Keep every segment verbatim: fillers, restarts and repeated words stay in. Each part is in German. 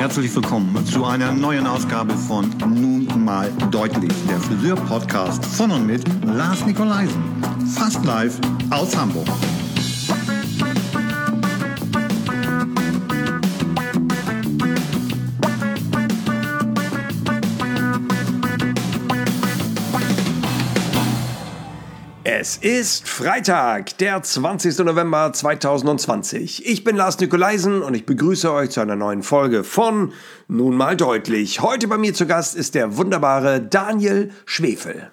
Herzlich willkommen zu einer neuen Ausgabe von Nun mal deutlich, der Friseur-Podcast von und mit Lars Nikolaisen. Fast live aus Hamburg. Es ist Freitag, der zwanzigster November zweitausendzwanzig. Ich bin Lars Nikolaisen und ich begrüße euch zu einer neuen Folge von Nun mal deutlich. Heute bei mir zu Gast ist der wunderbare Daniel Schwefel.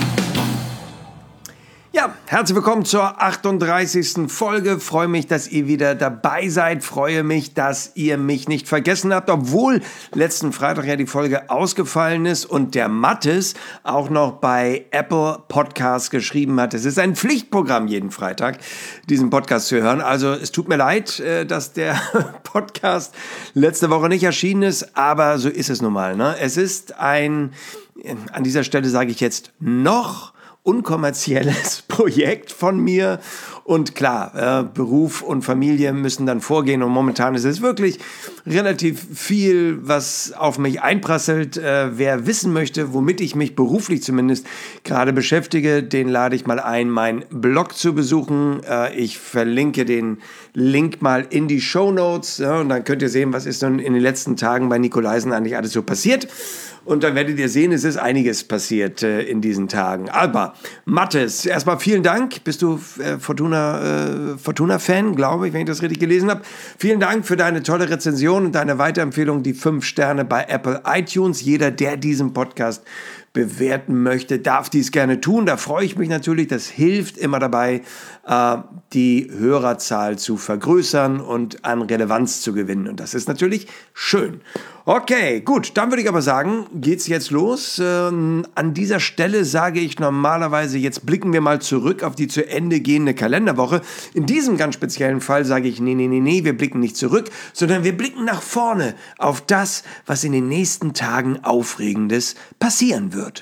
Ja, herzlich willkommen zur achtunddreißigsten Folge. Freue mich, dass ihr wieder dabei seid. Freue mich, dass ihr mich nicht vergessen habt, obwohl letzten Freitag ja die Folge ausgefallen ist und der Mattes auch noch bei Apple Podcasts geschrieben hat. Es ist ein Pflichtprogramm jeden Freitag, diesen Podcast zu hören. Also es tut mir leid, dass der Podcast letzte Woche nicht erschienen ist, aber so ist es nun mal, ne? Es ist ein, an dieser Stelle sage ich jetzt noch, unkommerzielles Projekt von mir und klar, äh, Beruf und Familie müssen dann vorgehen und momentan ist es wirklich relativ viel, was auf mich einprasselt. Äh, wer wissen möchte, womit ich mich beruflich zumindest gerade beschäftige, den lade ich mal ein, meinen Blog zu besuchen. Äh, ich verlinke den Link mal in die Shownotes, ja, und dann könnt ihr sehen, was ist denn in den letzten Tagen bei Nikolaisen eigentlich alles so passiert. Und dann werdet ihr sehen, es ist einiges passiert äh, in diesen Tagen. Aber Mattes, erstmal vielen Dank. Bist du äh, Fortuna, äh, Fortuna-Fan, glaube ich, wenn ich das richtig gelesen habe. Vielen Dank für deine tolle Rezension und deine Weiterempfehlung, die fünf Sterne bei Apple iTunes. Jeder, der diesen Podcast bewerten möchte, darf dies gerne tun. Da freue ich mich natürlich. Das hilft immer dabei, äh, die Hörerzahl zu vergrößern und an Relevanz zu gewinnen. Und das ist natürlich schön. Okay, gut, dann würde ich aber sagen, geht's jetzt los. Ähm, an dieser Stelle sage ich normalerweise, jetzt blicken wir mal zurück auf die zu Ende gehende Kalenderwoche. In diesem ganz speziellen Fall sage ich, nee, nee, nee, nee, wir blicken nicht zurück, sondern wir blicken nach vorne auf das, was in den nächsten Tagen Aufregendes passieren wird.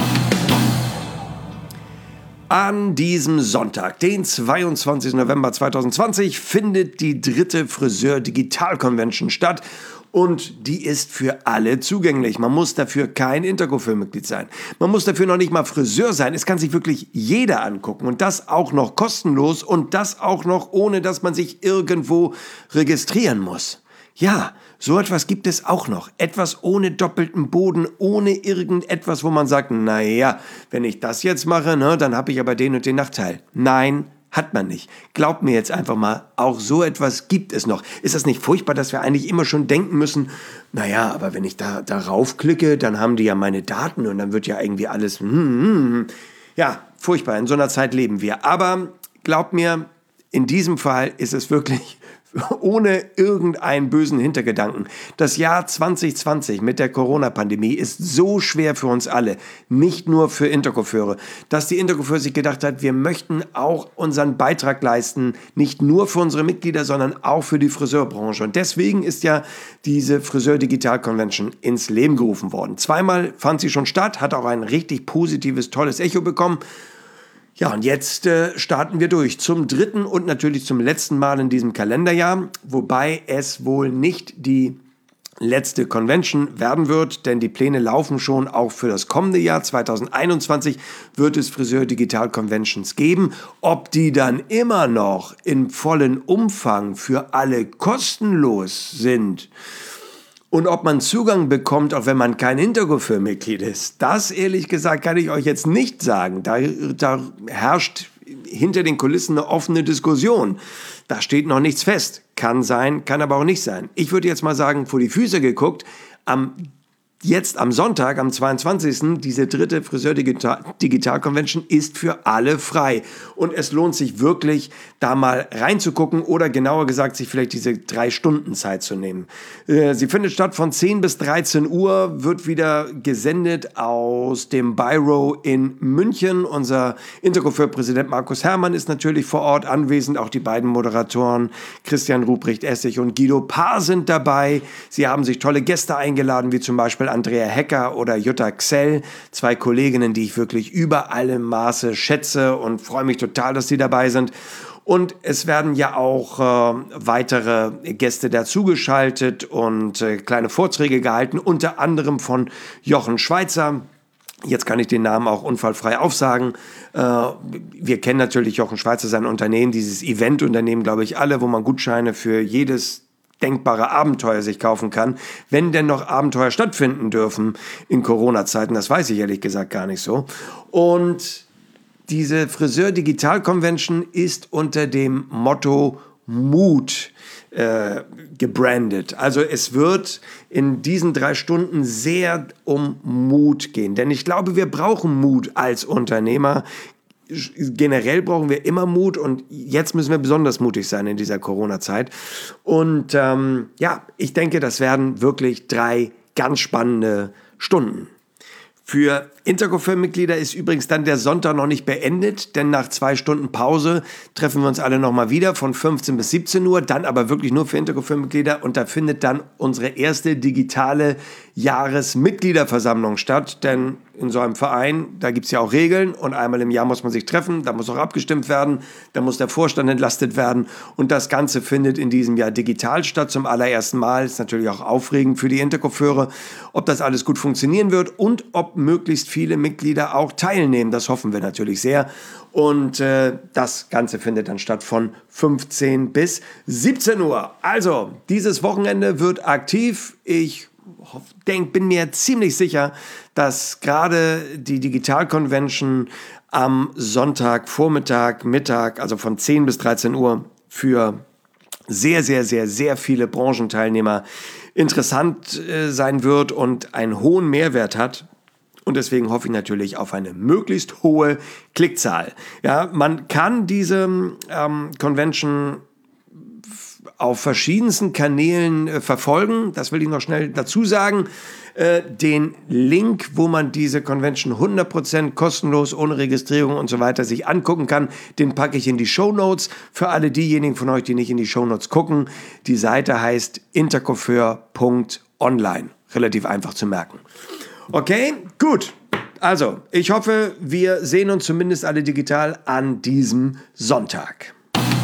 An diesem Sonntag, den zweiundzwanzigsten November zweitausendzwanzig, findet die dritte Friseur-Digital-Convention statt. Und die ist für alle zugänglich. Man muss dafür kein Interco-Mitglied sein. Man muss dafür noch nicht mal Friseur sein. Es kann sich wirklich jeder angucken. Und das auch noch kostenlos und das auch noch ohne, dass man sich irgendwo registrieren muss. Ja, so etwas gibt es auch noch. Etwas ohne doppelten Boden, ohne irgendetwas, wo man sagt, naja, wenn ich das jetzt mache, ne, dann habe ich aber den und den Nachteil. Nein, hat man nicht. Glaubt mir jetzt einfach mal, auch so etwas gibt es noch. Ist das nicht furchtbar, dass wir eigentlich immer schon denken müssen, naja, aber wenn ich da darauf klicke, dann haben die ja meine Daten und dann wird ja irgendwie alles, hm, hm, hm. Ja, furchtbar, in so einer Zeit leben wir. Aber glaubt mir, in diesem Fall ist es wirklich ohne irgendeinen bösen Hintergedanken. Das Jahr zwanzig zwanzig mit der Corona-Pandemie ist so schwer für uns alle, nicht nur für Intercoiffeure, dass die Intercoiffeur sich gedacht hat, wir möchten auch unseren Beitrag leisten, nicht nur für unsere Mitglieder, sondern auch für die Friseurbranche. Und deswegen ist ja diese Friseur-Digital-Convention ins Leben gerufen worden. Zweimal fand sie schon statt, hat auch ein richtig positives, tolles Echo bekommen. Ja, und jetzt äh, starten wir durch zum dritten und natürlich zum letzten Mal in diesem Kalenderjahr, wobei es wohl nicht die letzte Convention werden wird, denn die Pläne laufen schon auch für das kommende Jahr. zweitausendeinundzwanzig wird es Friseur Digital Conventions geben. Ob die dann immer noch im vollen Umfang für alle kostenlos sind und ob man Zugang bekommt, auch wenn man kein Intercoiffeur-Mitglied ist, das ehrlich gesagt kann ich euch jetzt nicht sagen. Da, da herrscht hinter den Kulissen eine offene Diskussion. Da steht noch nichts fest. Kann sein, kann aber auch nicht sein. Ich würde jetzt mal sagen, vor die Füße geguckt, am Jetzt am Sonntag, am zweiundzwanzigsten diese dritte Friseur-Digital-Convention ist für alle frei. Und es lohnt sich wirklich, da mal reinzugucken oder genauer gesagt, sich vielleicht diese drei Stunden Zeit zu nehmen. Sie findet statt von zehn bis dreizehn Uhr, wird wieder gesendet aus dem Biro in München. Unser Intercoiffeur-Präsident Markus Herrmann ist natürlich vor Ort anwesend. Auch die beiden Moderatoren Christian Ruprecht-Essig und Guido Paar sind dabei. Sie haben sich tolle Gäste eingeladen, wie zum Beispiel Andrea Hecker oder Jutta Xell, zwei Kolleginnen, die ich wirklich über alle Maße schätze und freue mich total, dass sie dabei sind. Und es werden ja auch äh, weitere Gäste dazugeschaltet und äh, kleine Vorträge gehalten, unter anderem von Jochen Schweizer. Jetzt kann ich den Namen auch unfallfrei aufsagen. Äh, wir kennen natürlich Jochen Schweizer, sein Unternehmen, dieses Eventunternehmen, glaube ich, alle, wo man Gutscheine für jedes denkbare Abenteuer sich kaufen kann, wenn denn noch Abenteuer stattfinden dürfen in Corona-Zeiten. Das weiß ich ehrlich gesagt gar nicht so. Und diese Friseur Digital Convention ist unter dem Motto Mut äh, gebrandet. Also es wird in diesen drei Stunden sehr um Mut gehen. Denn ich glaube, wir brauchen Mut als Unternehmer. Generell brauchen wir immer Mut und jetzt müssen wir besonders mutig sein in dieser Corona-Zeit. Und ähm, ja, ich denke, das werden wirklich drei ganz spannende Stunden. Für Interco-Firmenmitglieder ist übrigens dann der Sonntag noch nicht beendet, denn nach zwei Stunden Pause treffen wir uns alle nochmal wieder von fünfzehn bis siebzehn Uhr, dann aber wirklich nur für Interco-Firmenmitglieder und da findet dann unsere erste digitale Jahresmitgliederversammlung statt, denn in so einem Verein, da gibt es ja auch Regeln und einmal im Jahr muss man sich treffen, da muss auch abgestimmt werden, da muss der Vorstand entlastet werden und das Ganze findet in diesem Jahr digital statt, zum allerersten Mal. Ist natürlich auch aufregend für die Interco-Führer, ob das alles gut funktionieren wird und ob möglichst viele Mitglieder auch teilnehmen, das hoffen wir natürlich sehr. Und äh, das Ganze findet dann statt von fünfzehn bis siebzehn Uhr. Also, dieses Wochenende wird aktiv. Ich denk, bin mir ziemlich sicher, dass gerade die Digital Convention am Sonntagvormittag, Mittag, also von zehn bis dreizehn Uhr für sehr, sehr, sehr, sehr viele Branchenteilnehmer interessant äh, sein wird und einen hohen Mehrwert hat. Und deswegen hoffe ich natürlich auf eine möglichst hohe Klickzahl. Ja, man kann diese ähm, Convention auf verschiedensten Kanälen äh, verfolgen. Das will ich noch schnell dazu sagen. Äh, den Link, wo man diese Convention hundert Prozent kostenlos, ohne Registrierung und so weiter sich angucken kann, den packe ich in die Shownotes. Für alle diejenigen von euch, die nicht in die Shownotes gucken, die Seite heißt intercoiffeur punkt online. Relativ einfach zu merken. Okay, gut. Also, ich hoffe, wir sehen uns zumindest alle digital an diesem Sonntag.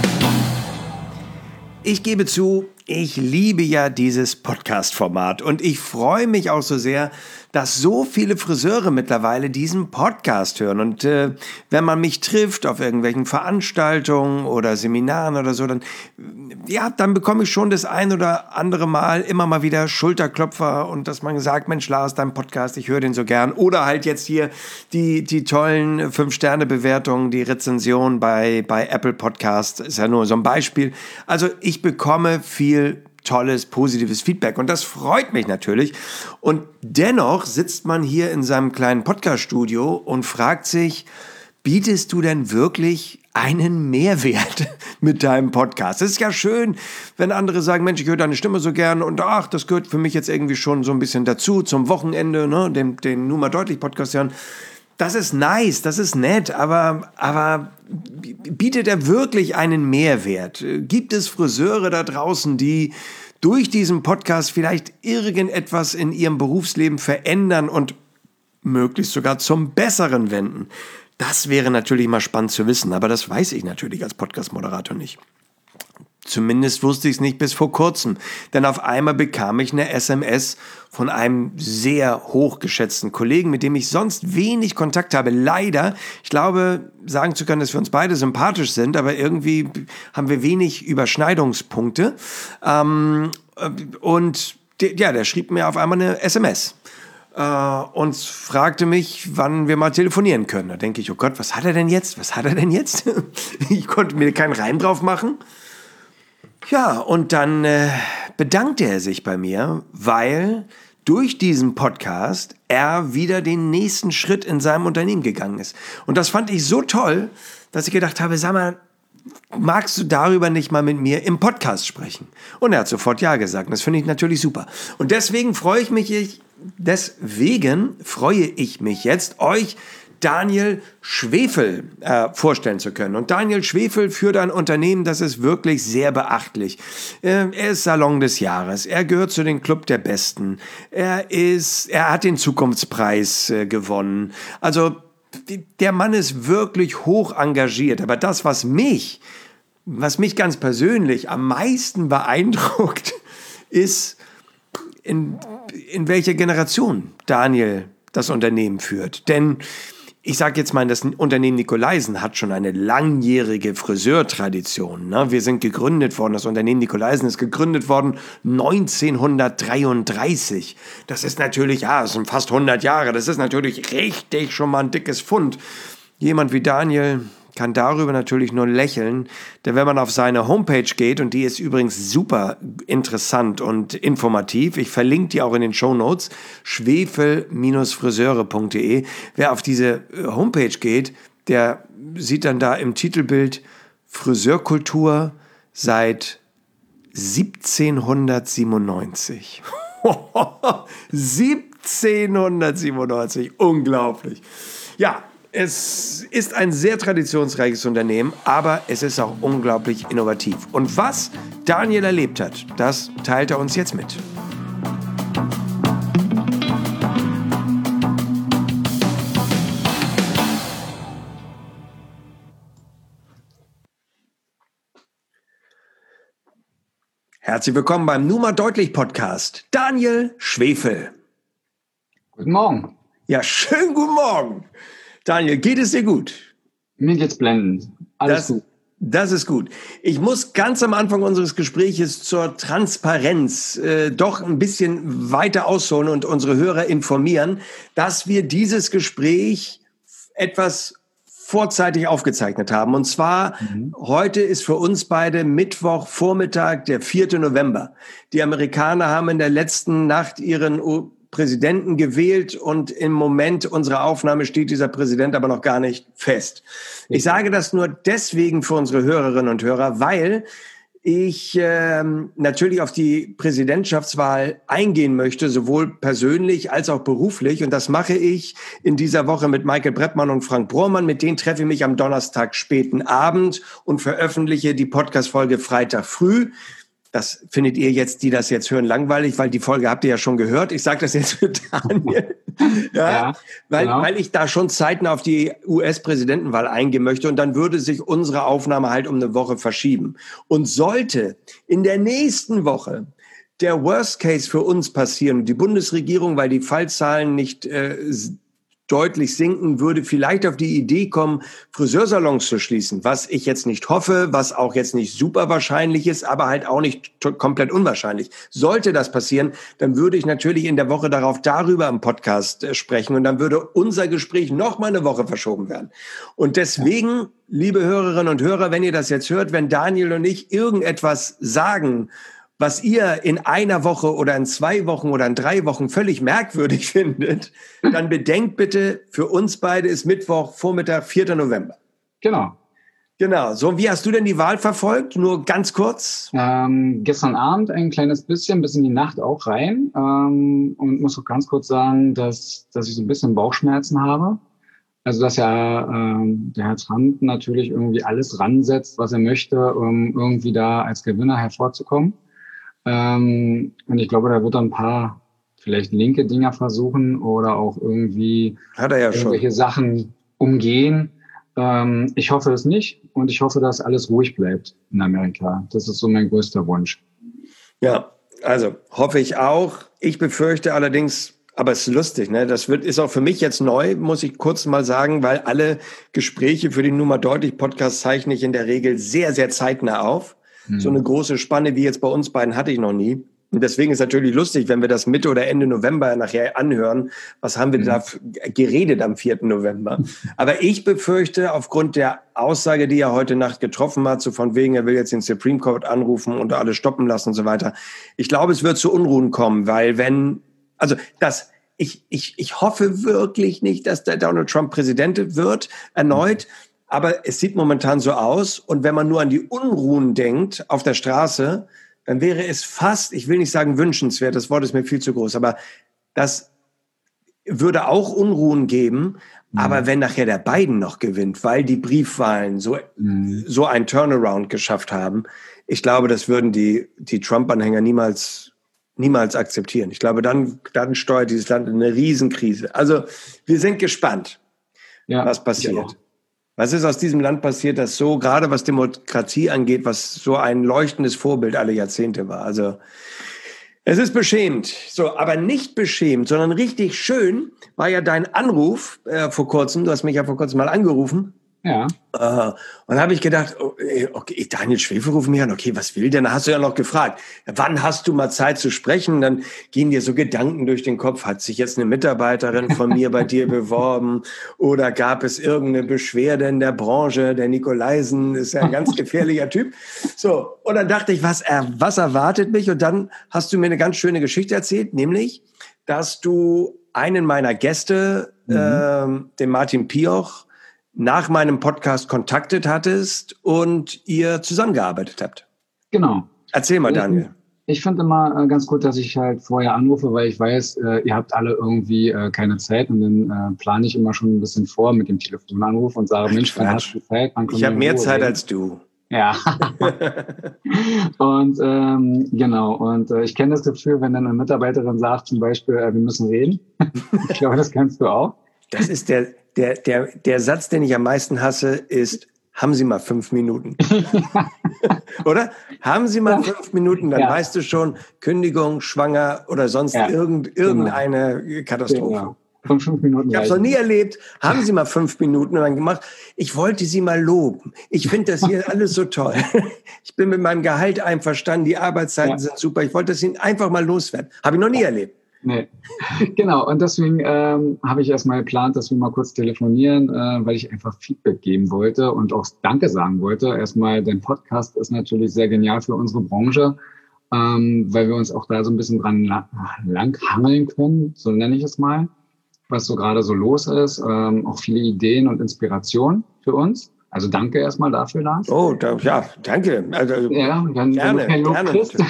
Ich gebe zu, ich liebe ja dieses Podcast-Format und ich freue mich auch so sehr, dass so viele Friseure mittlerweile diesen Podcast hören. Und äh, wenn man mich trifft auf irgendwelchen Veranstaltungen oder Seminaren oder so, dann, ja, dann bekomme ich schon das ein oder andere Mal immer mal wieder Schulterklopfer und dass man sagt, Mensch, Lars, dein Podcast, ich höre den so gern. Oder halt jetzt hier die, die tollen fünf Sterne Bewertungen, die Rezension bei, bei Apple Podcast, ist ja nur so ein Beispiel. Also ich bekomme viel tolles, positives Feedback und das freut mich natürlich. Und dennoch sitzt man hier in seinem kleinen Podcast-Studio und fragt sich, bietest du denn wirklich einen Mehrwert mit deinem Podcast? Es ist ja schön, wenn andere sagen, Mensch, ich höre deine Stimme so gern und ach, das gehört für mich jetzt irgendwie schon so ein bisschen dazu, zum Wochenende, ne, den, den Nur mal deutlich Podcast hören. Das ist nice, das ist nett, aber, aber bietet er wirklich einen Mehrwert? Gibt es Friseure da draußen, die durch diesen Podcast vielleicht irgendetwas in ihrem Berufsleben verändern und möglichst sogar zum Besseren wenden? Das wäre natürlich mal spannend zu wissen, aber das weiß ich natürlich als Podcast-Moderator nicht. Zumindest wusste ich es nicht bis vor kurzem, denn auf einmal bekam ich eine S M S von einem sehr hochgeschätzten Kollegen, mit dem ich sonst wenig Kontakt habe. Leider, ich glaube, sagen zu können, dass wir uns beide sympathisch sind, aber irgendwie haben wir wenig Überschneidungspunkte. Ähm, und der, ja, der schrieb mir auf einmal eine S M S. Und fragte mich, wann wir mal telefonieren können. Da denke ich, oh Gott, was hat er denn jetzt? Was hat er denn jetzt? Ich konnte mir keinen Reim drauf machen. Ja, und dann äh, bedankte er sich bei mir, weil durch diesen Podcast er wieder den nächsten Schritt in seinem Unternehmen gegangen ist. Und das fand ich so toll, dass ich gedacht habe, sag mal, magst du darüber nicht mal mit mir im Podcast sprechen? Und er hat sofort ja gesagt. Und das finde ich natürlich super. Und deswegen freue ich mich, ich, deswegen freue ich mich jetzt, euch Daniel Schwefel äh, vorstellen zu können. Und Daniel Schwefel führt ein Unternehmen, das ist wirklich sehr beachtlich. Äh, er ist Salon des Jahres. Er gehört zu den Club der Besten. Er ist, er hat den Zukunftspreis äh, gewonnen. Also die, der Mann ist wirklich hoch engagiert. Aber das, was mich was mich ganz persönlich am meisten beeindruckt, ist, in, in welcher Generation Daniel das Unternehmen führt. Denn ich sage jetzt mal, das Unternehmen Nikolaisen hat schon eine langjährige Friseurtradition. Ne? Wir sind gegründet worden, das Unternehmen Nikolaisen ist gegründet worden neunzehnhundertdreiunddreißig. Das ist natürlich, ja, das sind fast hundert Jahre, das ist natürlich richtig schon mal ein dickes Pfund. Jemand wie Daniel kann darüber natürlich nur lächeln, denn wenn man auf seine Homepage geht, und die ist übrigens super interessant und informativ, ich verlinke die auch in den Shownotes, schwefel friseure punkt de, wer auf diese Homepage geht, der sieht dann da im Titelbild Friseurkultur seit siebzehnhundertsiebenundneunzig. siebzehnhundertsiebenundneunzig, unglaublich. Ja, es ist ein sehr traditionsreiches Unternehmen, aber es ist auch unglaublich innovativ. Und was Daniel erlebt hat, das teilt er uns jetzt mit. Herzlich willkommen beim Nummer Deutlich Podcast. Daniel Schwefel. Guten Morgen. Ja, schönen guten Morgen. Daniel, geht es dir gut? Mir geht's blendend. Alles das, gut. Das ist gut. Ich muss ganz am Anfang unseres Gespräches zur Transparenz äh, doch ein bisschen weiter ausholen und unsere Hörer informieren, dass wir dieses Gespräch etwas vorzeitig aufgezeichnet haben. Und zwar, mhm. heute ist für uns beide Mittwochvormittag, der vierte November. Die Amerikaner haben in der letzten Nacht ihren Präsidenten gewählt und im Moment unserer Aufnahme steht dieser Präsident aber noch gar nicht fest. Ich sage das nur deswegen für unsere Hörerinnen und Hörer, weil ich ähm, natürlich auf die Präsidentschaftswahl eingehen möchte, sowohl persönlich als auch beruflich. Und das mache ich in dieser Woche mit Michael Brettmann und Frank Brohrmann. Mit denen treffe ich mich am Donnerstag späten Abend und veröffentliche die Podcast-Folge Freitag früh. Das findet ihr jetzt, die das jetzt hören, langweilig, weil die Folge habt ihr ja schon gehört. Ich sage das jetzt für Daniel, ja, ja, weil, genau. weil ich da schon zeitnah auf die U S-Präsidentenwahl eingehen möchte und dann würde sich unsere Aufnahme halt um eine Woche verschieben. Und sollte in der nächsten Woche der Worst Case für uns passieren, die Bundesregierung, weil die Fallzahlen nicht äh, deutlich sinken, würde vielleicht auf die Idee kommen, Friseursalons zu schließen, was ich jetzt nicht hoffe, was auch jetzt nicht super wahrscheinlich ist, aber halt auch nicht t- komplett unwahrscheinlich. Sollte das passieren, dann würde ich natürlich in der Woche darauf darüber im Podcast äh, sprechen und dann würde unser Gespräch noch mal eine Woche verschoben werden. Und deswegen, liebe Hörerinnen und Hörer, wenn ihr das jetzt hört, wenn Daniel und ich irgendetwas sagen, was ihr in einer Woche oder in zwei Wochen oder in drei Wochen völlig merkwürdig findet, dann bedenkt bitte, für uns beide ist Mittwoch, Vormittag, vierter November. Genau. Genau. So, wie hast du denn die Wahl verfolgt? Nur ganz kurz. Ähm, gestern Abend ein kleines bisschen, bis in die Nacht auch rein. Ähm, und muss auch ganz kurz sagen, dass, dass ich so ein bisschen Bauchschmerzen habe. Also, dass ja ähm, der Herr Trump natürlich irgendwie alles ransetzt, was er möchte, um irgendwie da als Gewinner hervorzukommen. Ähm, und ich glaube, da wird er ein paar vielleicht linke Dinger versuchen oder auch irgendwie Hat er ja irgendwelche schon. Sachen umgehen. Ähm, ich hoffe es nicht und ich hoffe, dass alles ruhig bleibt in Amerika. Das ist so mein größter Wunsch. Ja, also hoffe ich auch. Ich befürchte allerdings, aber es ist lustig, ne? Das wird, ist auch für mich jetzt neu, muss ich kurz mal sagen, weil alle Gespräche für den Nummer Deutlich Podcast zeichne ich in der Regel sehr, sehr zeitnah auf. So eine große Spanne wie jetzt bei uns beiden hatte ich noch nie. Und deswegen ist natürlich lustig, wenn wir das Mitte oder Ende November nachher anhören. Was haben wir mhm. da geredet am vierten November? Aber ich befürchte, aufgrund der Aussage, die er heute Nacht getroffen hat, so von wegen, er will jetzt den Supreme Court anrufen und alles stoppen lassen und so weiter. Ich glaube, es wird zu Unruhen kommen, weil wenn, also das, ich, ich, ich hoffe wirklich nicht, dass der Donald Trump Präsident wird, erneut. Mhm. Aber es sieht momentan so aus. Und wenn man nur an die Unruhen denkt auf der Straße, dann wäre es fast, ich will nicht sagen wünschenswert, das Wort ist mir viel zu groß, aber das würde auch Unruhen geben. Mhm. Aber wenn nachher der Biden noch gewinnt, weil die Briefwahlen so, mhm. so ein Turnaround geschafft haben, ich glaube, das würden die, die Trump-Anhänger niemals, niemals akzeptieren. Ich glaube, dann, dann steuert dieses Land eine Riesenkrise. Also wir sind gespannt, ja, was passiert. Was ist aus diesem Land passiert, das so, gerade was Demokratie angeht, was so ein leuchtendes Vorbild alle Jahrzehnte war? Also es ist beschämend, so, aber nicht beschämend, sondern richtig schön war ja dein Anruf äh, vor kurzem. Du hast mich ja vor kurzem mal angerufen. Ja. Äh, und da habe ich gedacht, okay, Daniel Schwefel ruft mich an, okay, was will der? Da hast du ja noch gefragt, wann hast du mal Zeit zu sprechen? Dann gehen dir so Gedanken durch den Kopf, hat sich jetzt eine Mitarbeiterin von mir bei dir beworben oder gab es irgendeine Beschwerde in der Branche? Der Nikolaisen ist ja ein ganz gefährlicher Typ. So, und dann dachte ich, was, er, was erwartet mich? Und dann hast du mir eine ganz schöne Geschichte erzählt, nämlich, dass du einen meiner Gäste, mhm. äh, den Martin Pioch, nach meinem Podcast kontaktet hattest und ihr zusammengearbeitet habt. Genau. Erzähl mal, Daniel. Ich, ich finde immer äh, ganz gut, dass ich halt vorher anrufe, weil ich weiß, äh, ihr habt alle irgendwie äh, keine Zeit und dann äh, plane ich immer schon ein bisschen vor mit dem Telefonanruf und sage, Ach, Mensch, wann hast du Zeit? Wann ich habe mehr Zeit reden? als du. Ja. und ähm, genau, und äh, ich kenne das Gefühl, wenn dann eine Mitarbeiterin sagt zum Beispiel, äh, wir müssen reden. Ich glaube, das kennst du auch. Das ist der, der, der, der Satz, den ich am meisten hasse, ist, haben Sie mal fünf Minuten. Oder? Haben Sie mal fünf Minuten, dann ja. weißt du schon, Kündigung, schwanger oder sonst ja. irgend, irgendeine genau. Katastrophe. Genau. Fünf, fünf Minuten ich habe es noch nie erlebt. Haben Sie mal fünf Minuten und dann gemacht. Ich wollte Sie mal loben. Ich finde das hier alles so toll. Ich bin mit meinem Gehalt einverstanden. Die Arbeitszeiten ja. sind super. Ich wollte das Ihnen einfach mal loswerden. Habe ich noch nie erlebt. Nee, genau. Und deswegen ähm, habe ich erstmal geplant, dass wir mal kurz telefonieren, äh, weil ich einfach Feedback geben wollte und auch Danke sagen wollte. Erstmal, dein Podcast ist natürlich sehr genial für unsere Branche, ähm, weil wir uns auch da so ein bisschen dran la- langhangeln können, so nenne ich es mal, was so gerade so los ist. Ähm, auch viele Ideen und Inspiration für uns. Also danke erstmal dafür, Lars. Oh, da, ja, danke. Also, ja, wenn, gerne, wenn du kein Lob gerne. kriegst.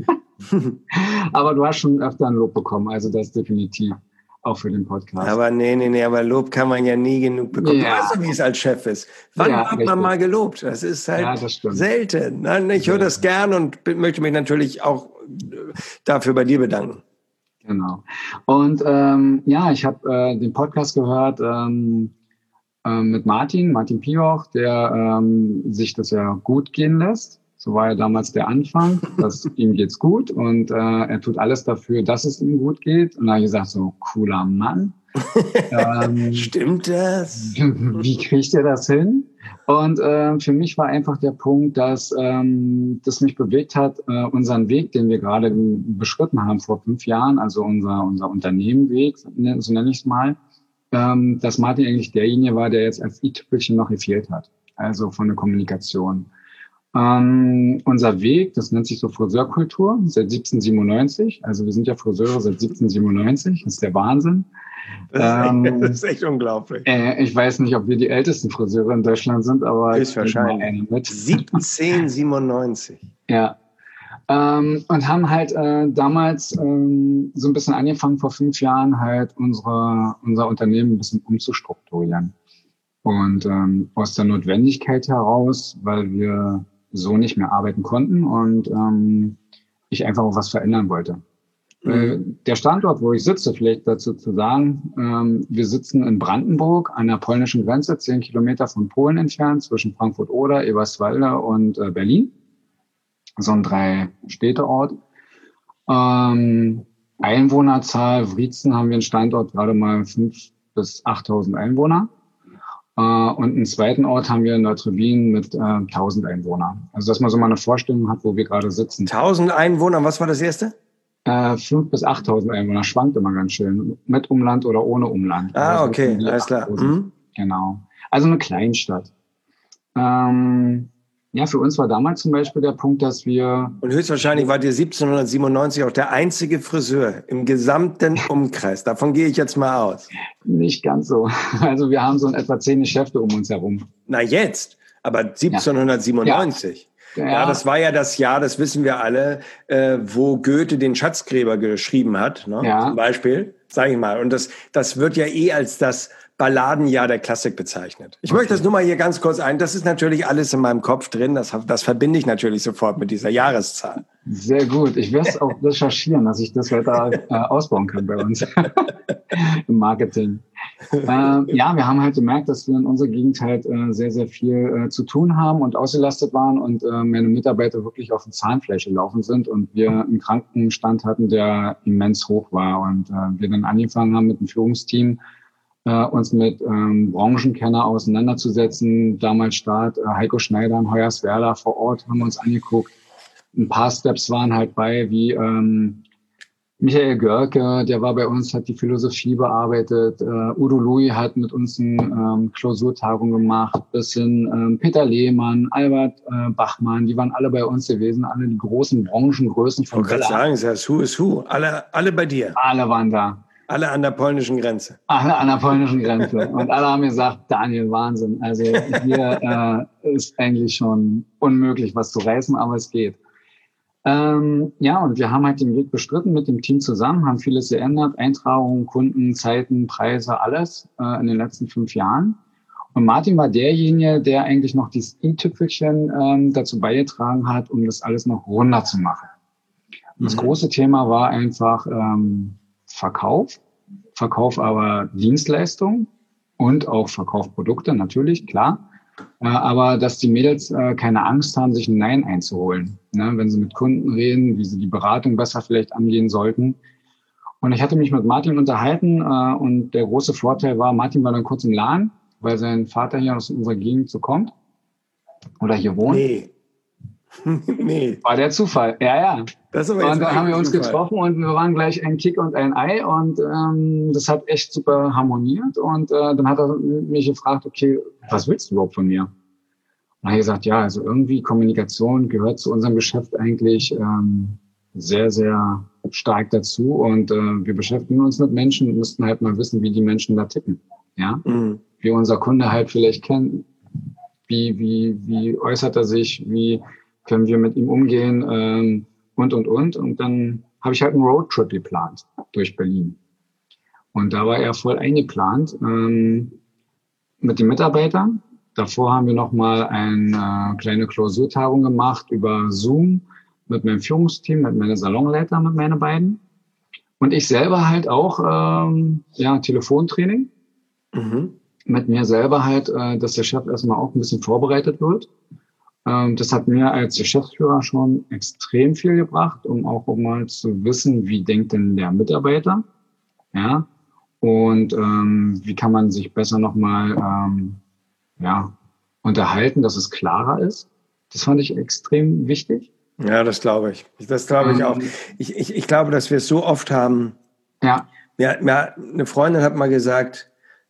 Aber du hast schon öfter ein Lob bekommen, also das definitiv auch für den Podcast. Aber nee, nee, nee, aber Lob kann man ja nie genug bekommen. Ja. Du weißt doch, wie es als Chef ist. Wann Ja, hat richtig. man mal gelobt? Das ist halt Ja, das stimmt. selten. Nein, ich höre das gern und be- möchte mich natürlich auch dafür bei dir bedanken. Genau. Und ähm, ja, ich habe äh, den Podcast gehört ähm, äh, mit Martin, Martin Pioch, der ähm, sich das ja gut gehen lässt. So war ja damals der Anfang, dass ihm geht's gut und äh, er tut alles dafür, dass es ihm gut geht. Und da habe ich gesagt, so cooler Mann. ähm, Stimmt das? Wie kriegt ihr das hin? Und äh, für mich war einfach der Punkt, dass ähm, das mich bewegt hat, äh, unseren Weg, den wir gerade beschritten haben vor fünf Jahren, also unser unser Unternehmenweg, so nenne ich es mal, ähm, dass Martin eigentlich derjenige war, der jetzt als i-Tüpfelchen noch gefehlt hat, also von der Kommunikation. Ähm, unser Weg, das nennt sich so Friseurkultur, seit siebzehnhundertsiebenundneunzig. Also wir sind ja Friseure seit siebzehnhundertsiebenundneunzig. Das ist der Wahnsinn. Das ist, ähm, echt, das ist echt unglaublich. Äh, ich weiß nicht, ob wir die ältesten Friseure in Deutschland sind, aber ist wahrscheinlich mit. siebzehnhundertsiebenundneunzig. Ja. Ähm, und haben halt äh, damals ähm, so ein bisschen angefangen, vor fünf Jahren halt unsere, unser Unternehmen ein bisschen umzustrukturieren. Und ähm, aus der Notwendigkeit heraus, weil wir so nicht mehr arbeiten konnten und ähm, ich einfach auch was verändern wollte. Mhm. Äh, der Standort, wo ich sitze, vielleicht dazu zu sagen, ähm, wir sitzen in Brandenburg an der polnischen Grenze, zehn Kilometer von Polen entfernt, zwischen Frankfurt-Oder, Eberswalde und äh, Berlin. So ein Drei-Städte-Ort. Ähm, Einwohnerzahl, Wriezen haben wir einen Standort, gerade mal fünftausend bis achttausend Einwohner. Uh, und einen zweiten Ort haben wir in Neutrubin mit äh, tausend Einwohnern. Also, dass man so mal eine Vorstellung hat, wo wir gerade sitzen. tausend Einwohner, was war das erste? Äh, fünftausend bis achttausend Einwohner, schwankt immer ganz schön. Mit Umland oder ohne Umland. Ah, also okay, alles klar. Mhm. Genau. Also eine Kleinstadt. Ähm, ja, für uns war damals zum Beispiel der Punkt, dass wir... Und höchstwahrscheinlich wart ihr siebzehnhundertsiebenundneunzig auch der einzige Friseur im gesamten Umkreis. Davon gehe ich jetzt mal aus. Nicht ganz so. Also wir haben so in etwa zehn Geschäfte um uns herum. Na jetzt, aber siebzehnhundertsiebenundneunzig. Ja. Ja. Ja, das war ja das Jahr, das wissen wir alle, äh, wo Goethe den Schatzgräber geschrieben hat, ne? Ja. Zum Beispiel, sage ich mal. Und das, das wird ja eh als das Balladenjahr der Klassik bezeichnet. Ich okay. möchte das nur mal hier ganz kurz ein. Das ist natürlich alles in meinem Kopf drin. Das, das verbinde ich natürlich sofort mit dieser Jahreszahl. Sehr gut. Ich werde es auch recherchieren, dass ich das weiter äh, ausbauen kann bei uns im Marketing. äh, ja, wir haben halt gemerkt, dass wir in unserer Gegend halt äh, sehr, sehr viel äh, zu tun haben und ausgelastet waren und äh, meine Mitarbeiter wirklich auf die Zahnfläche laufen sind und wir einen Krankenstand hatten, der immens hoch war. Und äh, wir dann angefangen haben mit dem Führungsteam, äh, uns mit ähm, Branchenkenner auseinanderzusetzen. Damals Start äh, Heiko Schneider in Hoyerswerda vor Ort haben wir uns angeguckt. Ein paar Steps waren halt bei, wie ähm, Michael Görke, der war bei uns, hat die Philosophie bearbeitet. Uh, Udo Louis hat mit uns eine ähm, Klausurtagung gemacht. Bis hin ähm, Peter Lehmann, Albert äh, Bachmann, die waren alle bei uns gewesen. Alle die großen Branchengrößen von Ich wollte gerade sagen, das Who is Who. Alle, alle bei dir. Alle waren da. Alle an der polnischen Grenze. Alle an der polnischen Grenze. Und alle haben gesagt, Daniel, Wahnsinn. Also hier äh, ist eigentlich schon unmöglich, was zu reißen, aber es geht. Ähm, ja, und wir haben halt den Weg bestritten mit dem Team zusammen, haben vieles geändert, Eintragungen, Kunden, Zeiten, Preise, alles äh, in den letzten fünf Jahren. Und Martin war derjenige, der eigentlich noch dieses i-Tüpfelchen ähm, dazu beigetragen hat, um das alles noch runder zu machen. Und das mhm. große Thema war einfach ähm, Verkauf, Verkauf aber Dienstleistungen und auch Verkauf Produkte, natürlich, klar. Äh, aber dass die Mädels äh, keine Angst haben, sich ein Nein einzuholen, ne, wenn sie mit Kunden reden, wie sie die Beratung besser vielleicht angehen sollten. Und ich hatte mich mit Martin unterhalten äh, und der große Vorteil war, Martin war dann kurz im Laden, weil sein Vater hier aus unserer Gegend so kommt oder hier wohnt. Nee. nee. War der Zufall, ja, ja. Das ist aber jetzt und dann haben wir uns Zufall. getroffen und wir waren gleich ein Kick und ein Ei und ähm, das hat echt super harmoniert. Und äh, dann hat er mich gefragt, okay, was willst du überhaupt von mir? Und dann habe ich gesagt, ja, also irgendwie Kommunikation gehört zu unserem Geschäft eigentlich ähm, sehr, sehr stark dazu. Und äh, wir beschäftigen uns mit Menschen und müssten halt mal wissen, wie die Menschen da ticken. Ja, mhm. Wie unser Kunde halt vielleicht kennt, wie, wie, wie äußert er sich, wie können wir mit ihm umgehen, ähm, und, und, und. Und dann habe ich halt einen Roadtrip geplant durch Berlin. Und da war er voll eingeplant ähm, mit den Mitarbeitern. Davor haben wir nochmal eine äh, kleine Klausurtagung gemacht über Zoom mit meinem Führungsteam, mit meiner Salonleiter, mit meinen beiden. Und ich selber halt auch, ähm, ja, Telefontraining. Mhm. Mit mir selber halt, äh, dass der Chef erstmal auch ein bisschen vorbereitet wird. Das hat mir als Geschäftsführer schon extrem viel gebracht, um auch um mal zu wissen, wie denkt denn der Mitarbeiter, ja, und ähm, wie kann man sich besser nochmal ähm, ja, unterhalten, dass es klarer ist. Das fand ich extrem wichtig. Ja, das glaube ich. Das glaube ich ähm, auch. Ich, ich, ich glaube, dass wir es so oft haben. Ja. Ja, ja, eine Freundin hat mal gesagt,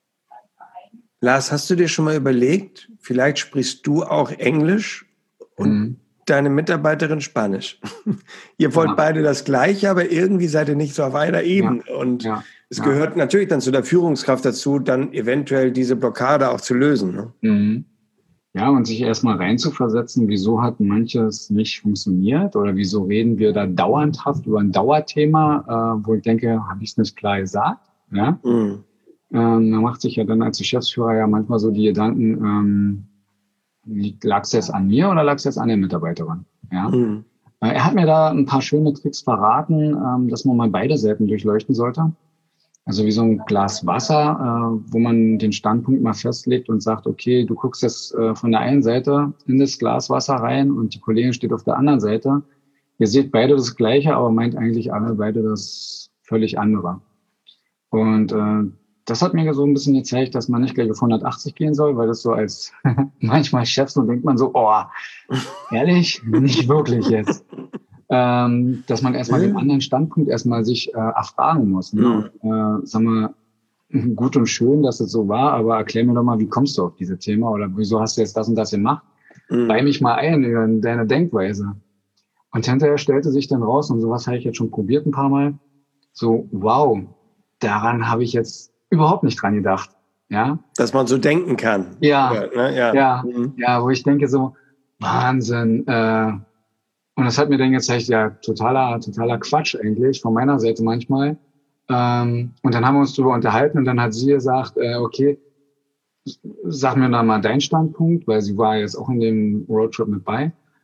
Lars, hast du dir schon mal überlegt, vielleicht sprichst du auch Englisch und mhm. deine Mitarbeiterin Spanisch. Ihr wollt ja. beide das Gleiche, aber irgendwie seid ihr nicht so auf einer Ebene. Ja. Und ja. es ja. gehört natürlich dann zu der Führungskraft dazu, dann eventuell diese Blockade auch zu lösen. Ne? Mhm. Ja, und sich erstmal reinzuversetzen, wieso hat manches nicht funktioniert oder wieso reden wir da dauerhaft über ein Dauerthema, äh, wo ich denke, habe ich es nicht klar gesagt? Ja. Mhm. Ähm, man macht sich ja dann als Geschäftsführer ja manchmal so die Gedanken, ähm, lag es jetzt an mir oder lag es jetzt an der Mitarbeiterin? Ja? Mhm. Äh, er hat mir da ein paar schöne Tricks verraten, ähm, dass man mal beide Seiten durchleuchten sollte. Also wie so ein Glas Wasser, äh, wo man den Standpunkt mal festlegt und sagt, okay, du guckst jetzt äh, von der einen Seite in das Glas Wasser rein und die Kollegin steht auf der anderen Seite. Ihr seht beide das Gleiche, aber meint eigentlich alle beide das völlig andere. Und äh, das hat mir so ein bisschen gezeigt, dass man nicht gleich auf hundertachtzig gehen soll, weil das so als manchmal Chef so denkt man so, oh, ehrlich, nicht wirklich jetzt. Ähm, dass man erstmal den anderen Standpunkt erstmal sich äh, erfragen muss. Ne? Ja. Äh, sag mal, gut und schön, dass es so war, aber erklär mir doch mal, wie kommst du auf dieses Thema oder wieso hast du jetzt das und das gemacht? Mhm. Leih mich mal ein in deine Denkweise. Und hinterher stellte sich dann raus, und sowas habe ich jetzt schon probiert ein paar Mal, so, wow, daran habe ich jetzt überhaupt nicht dran gedacht, ja. Dass man so denken kann. Ja, ja, ne? ja. Ja, mhm. ja, wo ich denke so, Wahnsinn. Äh, und das hat mir dann gezeigt, ja, totaler, totaler Quatsch eigentlich, von meiner Seite manchmal. Ähm, und dann haben wir uns darüber unterhalten und dann hat sie gesagt, äh, okay, sag mir dann mal deinen Standpunkt, weil sie war jetzt auch in dem Roadtrip mit bei.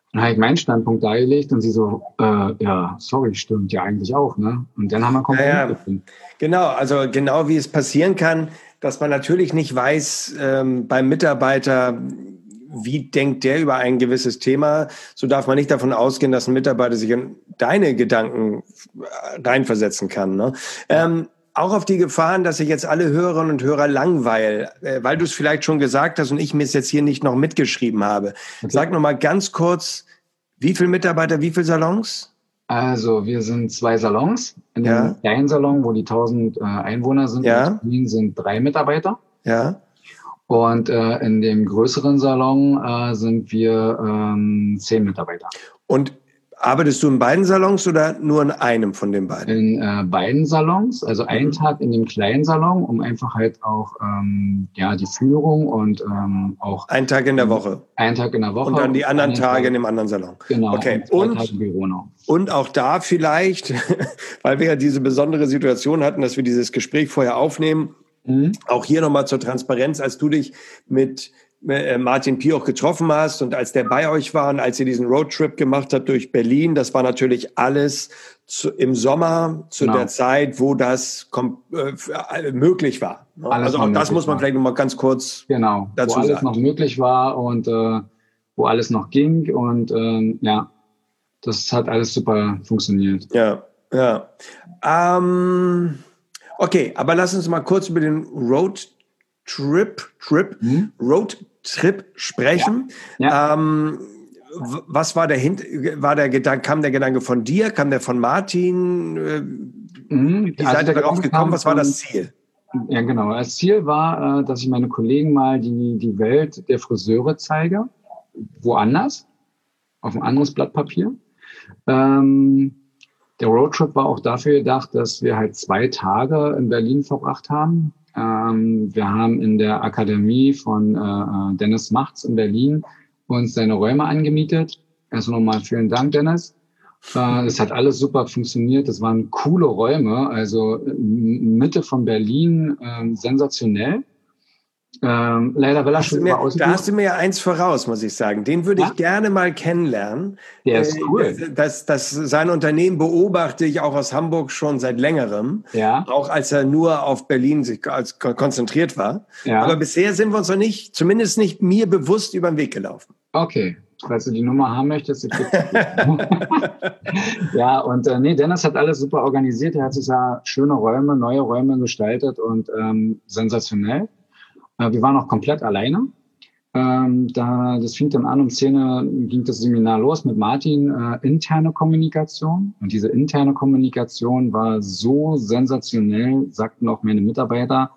Dann habe ich meinen Standpunkt dargelegt und sie so, äh, ja, sorry, stimmt ja eigentlich auch, ne? Und dann haben wir Kompromiss Ja, ja. gefunden. Genau, also genau wie es passieren kann, dass man natürlich nicht weiß ähm, beim Mitarbeiter, wie denkt der über ein gewisses Thema, so darf man nicht davon ausgehen, dass ein Mitarbeiter sich in deine Gedanken reinversetzen kann. Ne? Ja. Ähm, auch auf die Gefahren, dass ich jetzt alle Hörerinnen und Hörer langweil, äh, weil du es vielleicht schon gesagt hast und ich mir es jetzt hier nicht noch mitgeschrieben habe. Okay. Sag noch mal ganz kurz, wie viele Mitarbeiter, wie viele Salons? Also wir sind zwei Salons. In dem ja. kleinen Salon, wo die tausend äh, Einwohner sind, ja. sind drei Mitarbeiter. Ja. Und äh, in dem größeren Salon äh, sind wir ähm, zehn Mitarbeiter. Und arbeitest du in beiden Salons oder nur in einem von den beiden? In äh, beiden Salons, also einen mhm. Tag in dem kleinen Salon, um einfach halt auch ähm, ja die Führung und ähm, auch einen Tag in der Woche. Einen Tag in der Woche. Und dann die anderen Tage Tag. in dem anderen Salon. Genau. Okay. Und, und, Büro noch. und auch da vielleicht, weil wir ja diese besondere Situation hatten, dass wir dieses Gespräch vorher aufnehmen. Mhm. Auch hier nochmal zur Transparenz, als du dich mit Martin Pioch getroffen hast und als der bei euch war und als ihr diesen Roadtrip gemacht habt durch Berlin, das war natürlich alles zu, im Sommer, zu genau. der Zeit, wo das kom- äh, möglich war. Alles also auch das muss man war. vielleicht nochmal ganz kurz genau. dazu sagen. Wo alles sagen. noch möglich war und äh, wo alles noch ging und ähm, ja, das hat alles super funktioniert. Ja, ja. Ähm, okay, aber lass uns mal kurz über den Road Trip, Trip, hm? Roadtrip sprechen. Ja. Ja. Ähm, was war der Hint, war der Gedanke, kam der Gedanke von dir, kam der von Martin? Äh, mhm. Wie seid ihr darauf gekommen? Was war das Ziel? Ja, genau. Das Ziel war, dass ich meine Kollegen mal die, die Welt der Friseure zeige. Woanders. Auf ein anderes Blatt Papier. Ähm, der Roadtrip war auch dafür gedacht, dass wir halt zwei Tage in Berlin verbracht haben. Ähm, wir haben in der Akademie von äh, Dennis Macht's in Berlin uns seine Räume angemietet. Also nochmal vielen Dank, Dennis. Äh, es hat alles super funktioniert. Das waren coole Räume, also Mitte von Berlin, äh, sensationell. Ähm, leider will er schon mir, Da hast du mir ja eins voraus, muss ich sagen. Den würde ja? ich gerne mal kennenlernen. Der ist cool. Das, das, sein Unternehmen beobachte ich auch aus Hamburg schon seit längerem. Ja. Auch als er nur auf Berlin sich als konzentriert war. Ja. Aber bisher sind wir uns noch nicht, zumindest nicht mir bewusst über den Weg gelaufen. Okay. Falls du die Nummer haben möchtest, ich ja, und äh, nee, Dennis hat alles super organisiert. Er hat sich ja schöne Räume, neue Räume gestaltet und ähm, sensationell. Wir waren auch komplett alleine. Ähm, da, das fing dann an, um zehn Uhr ging das Seminar los mit Martin, äh, interne Kommunikation. Und diese interne Kommunikation war so sensationell, sagten auch meine Mitarbeiter.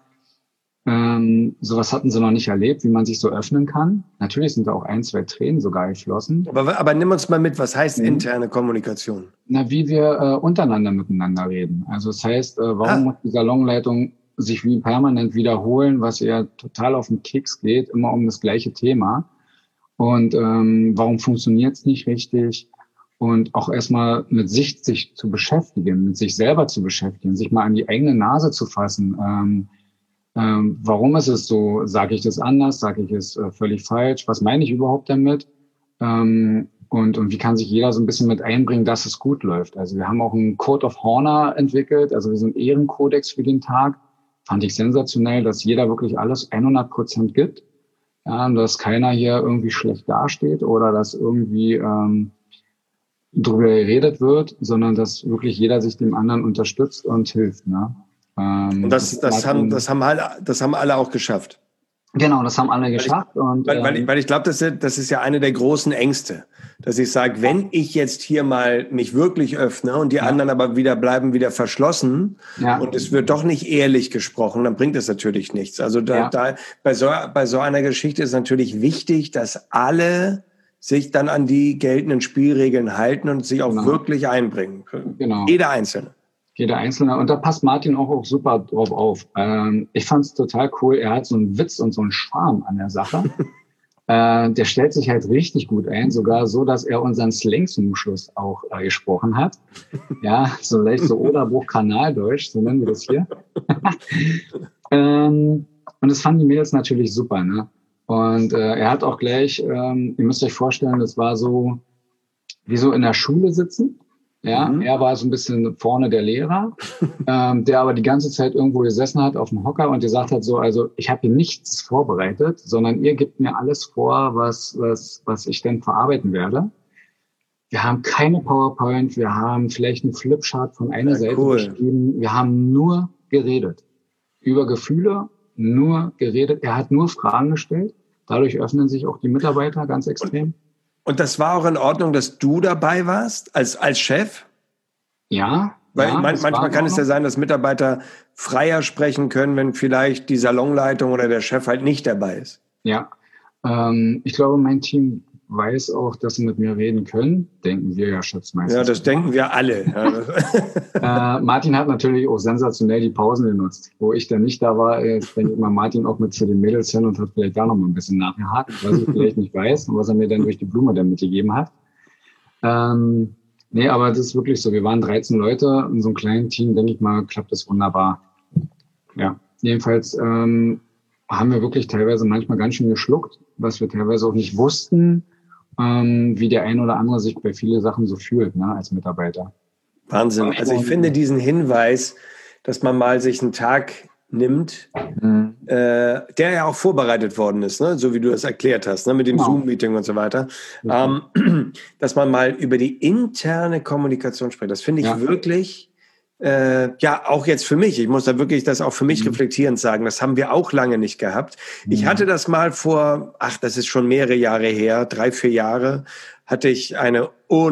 Ähm, sowas hatten sie noch nicht erlebt, wie man sich so öffnen kann. Natürlich sind da auch ein, zwei Tränen sogar geflossen. Aber, aber nimm uns mal mit, was heißt mhm. interne Kommunikation? Na, wie wir äh, untereinander miteinander reden. Also das heißt, äh, warum ah. muss die Salonleitung sich wie permanent wiederholen, was ihr total auf den Keks geht, immer um das gleiche Thema. Und ähm, warum funktioniert es nicht richtig? Und auch erstmal mit sich sich zu beschäftigen, mit sich selber zu beschäftigen, sich mal an die eigene Nase zu fassen. Ähm, ähm, warum ist es so? Sage ich das anders? Sage ich es äh, völlig falsch? Was meine ich überhaupt damit? Ähm, und, und wie kann sich jeder so ein bisschen mit einbringen, dass es gut läuft? Also wir haben auch einen Code of Honor entwickelt, also wir sind Ehrenkodex für den Tag. Fand ich sensationell, dass jeder wirklich alles hundert Prozent gibt. Ja, und dass keiner hier irgendwie schlecht dasteht oder dass irgendwie ähm, drüber geredet wird, sondern dass wirklich jeder sich dem anderen unterstützt und hilft. Ne? Ähm, und das, das, das, haben, das, haben alle, das haben alle auch geschafft. Genau, das haben alle geschafft. Weil ich, und, weil, weil ich, weil ich glaube, das, das ist ja eine der großen Ängste, dass ich sage, wenn ich jetzt hier mal mich wirklich öffne und die ja. anderen aber wieder bleiben wieder verschlossen ja. und es wird doch nicht ehrlich gesprochen, dann bringt es natürlich nichts. Also da, ja. da bei, so, bei so einer Geschichte ist natürlich wichtig, dass alle sich dann an die geltenden Spielregeln halten und sich auch genau. wirklich einbringen. Genau. Jeder Einzelne. Jeder Einzelne. Und da passt Martin auch, auch super drauf auf. Ähm, ich fand es total cool. Er hat so einen Witz und so einen Charme an der Sache. äh, der stellt sich halt richtig gut ein. Sogar so, dass er unseren Slang zum Schluss auch äh, gesprochen hat. Ja, so leicht so Oderbruch-Kanaldeutsch, so nennen wir das hier. ähm, und das fanden die Mädels natürlich super, ne? Und äh, er hat auch gleich, ähm, ihr müsst euch vorstellen, das war so wie so in der Schule sitzen. Ja, mhm. Er war so ein bisschen vorne der Lehrer, ähm, der aber die ganze Zeit irgendwo gesessen hat auf dem Hocker und gesagt hat so, also ich habe hier nichts vorbereitet, sondern ihr gebt mir alles vor, was was was ich denn verarbeiten werde. Wir haben keine PowerPoint, wir haben vielleicht einen Flipchart von einer ja, Seite cool. geschrieben. Wir haben nur geredet über Gefühle, nur geredet. Er hat nur Fragen gestellt. Dadurch öffnen sich auch die Mitarbeiter ganz extrem. Und Und das war auch in Ordnung, dass du dabei warst, als, als Chef? Ja. Weil ja, man, manchmal kann es ja sein, dass Mitarbeiter freier sprechen können, wenn vielleicht die Salonleitung oder der Chef halt nicht dabei ist. Ja, ähm, ich glaube, mein Team weiß auch, dass sie mit mir reden können. Denken wir ja Schatzmeister. Ja, das denken wir alle. äh, Martin hat natürlich auch sensationell die Pausen genutzt. Wo ich dann nicht da war, ich denke immer Martin auch mit zu den Mädels hin und hat vielleicht da noch mal ein bisschen nachgehakt, was ich vielleicht nicht weiß und was er mir dann durch die Blume dann mitgegeben hat. Ähm, nee, aber das ist wirklich so. Wir waren dreizehn Leute in so einem kleinen Team, denke ich mal, klappt das wunderbar. Ja, jedenfalls ähm, haben wir wirklich teilweise manchmal ganz schön geschluckt, was wir teilweise auch nicht wussten, ähm, wie der ein oder andere sich bei vielen Sachen so fühlt, ne, als Mitarbeiter. Wahnsinn. Also ich finde diesen Hinweis, dass man mal sich einen Tag nimmt, mhm. äh, der ja auch vorbereitet worden ist, ne, so wie du das erklärt hast, ne, mit dem genau. Zoom-Meeting und so weiter, mhm. ähm, dass man mal über die interne Kommunikation spricht. Das finde ich ja. wirklich... Äh, ja, auch jetzt für mich. Ich muss da wirklich das auch für mich mhm. reflektierend sagen. Das haben wir auch lange nicht gehabt. Mhm. Ich hatte das mal vor, ach, das ist schon mehrere Jahre her, drei, vier Jahre, hatte ich eine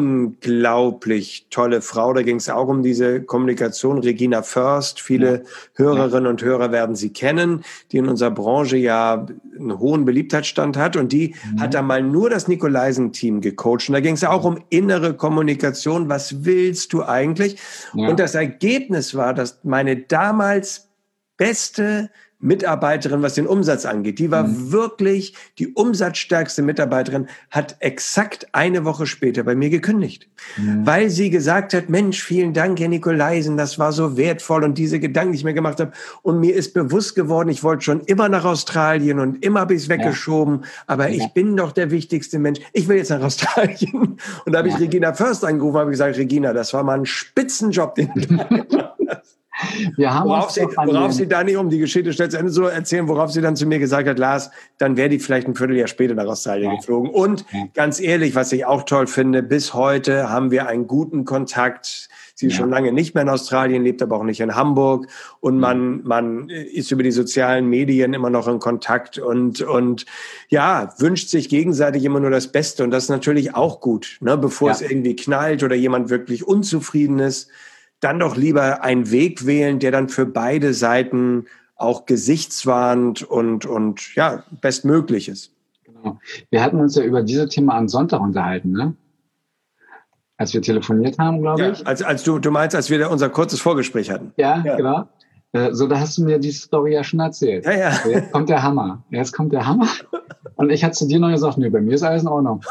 unglaublich tolle Frau. Da ging es auch um diese Kommunikation. Regina Först. Viele ja. Hörerinnen und Hörer werden sie kennen, die in unserer Branche ja einen hohen Beliebtheitsstand hat. Und die mhm. hat da mal nur das Nikolaisen-Team gecoacht. Und da ging es auch um innere Kommunikation. Was willst du eigentlich? Ja. Und das Ergebnis war, dass meine damals beste Mitarbeiterin, was den Umsatz angeht. Die war mhm. wirklich die umsatzstärkste Mitarbeiterin, hat exakt eine Woche später bei mir gekündigt. Mhm. Weil sie gesagt hat, Mensch, vielen Dank, Herr Nikolaisen, das war so wertvoll und diese Gedanken, die ich mir gemacht habe. Und mir ist bewusst geworden, ich wollte schon immer nach Australien und immer habe ich es weggeschoben, ja. aber ja. ich bin doch der wichtigste Mensch. Ich will jetzt nach Australien. Und da habe ja. ich Regina Först angerufen und habe gesagt, Regina, das war mal ein Spitzenjob, den du da gemacht hast. Wir haben worauf sie, worauf sie dann nicht, um die Geschichte schnell zu Ende zu erzählen, worauf sie dann zu mir gesagt hat, Lars, dann wäre die vielleicht ein Vierteljahr später nach Australien ja. geflogen. Und ja. ganz ehrlich, was ich auch toll finde, bis heute haben wir einen guten Kontakt. Sie ist ja. schon lange nicht mehr in Australien, lebt aber auch nicht in Hamburg. Und man, man ist über die sozialen Medien immer noch in Kontakt und, und ja, wünscht sich gegenseitig immer nur das Beste. Und das ist natürlich auch gut, ne? Bevor ja. es irgendwie knallt oder jemand wirklich unzufrieden ist. Dann doch lieber einen Weg wählen, der dann für beide Seiten auch gesichtswahrend und, und ja, bestmöglich ist. Genau. Wir hatten uns ja über dieses Thema am Sonntag unterhalten, ne? Als wir telefoniert haben, glaube ja, ich. Als, als du, du meinst, als wir da unser kurzes Vorgespräch hatten. Ja, ja. genau. Äh, so, da hast du mir die Story ja schon erzählt. Ja, ja. Jetzt kommt der Hammer. Jetzt kommt der Hammer. Und ich hatte zu dir noch gesagt, nee, bei mir ist alles in Ordnung.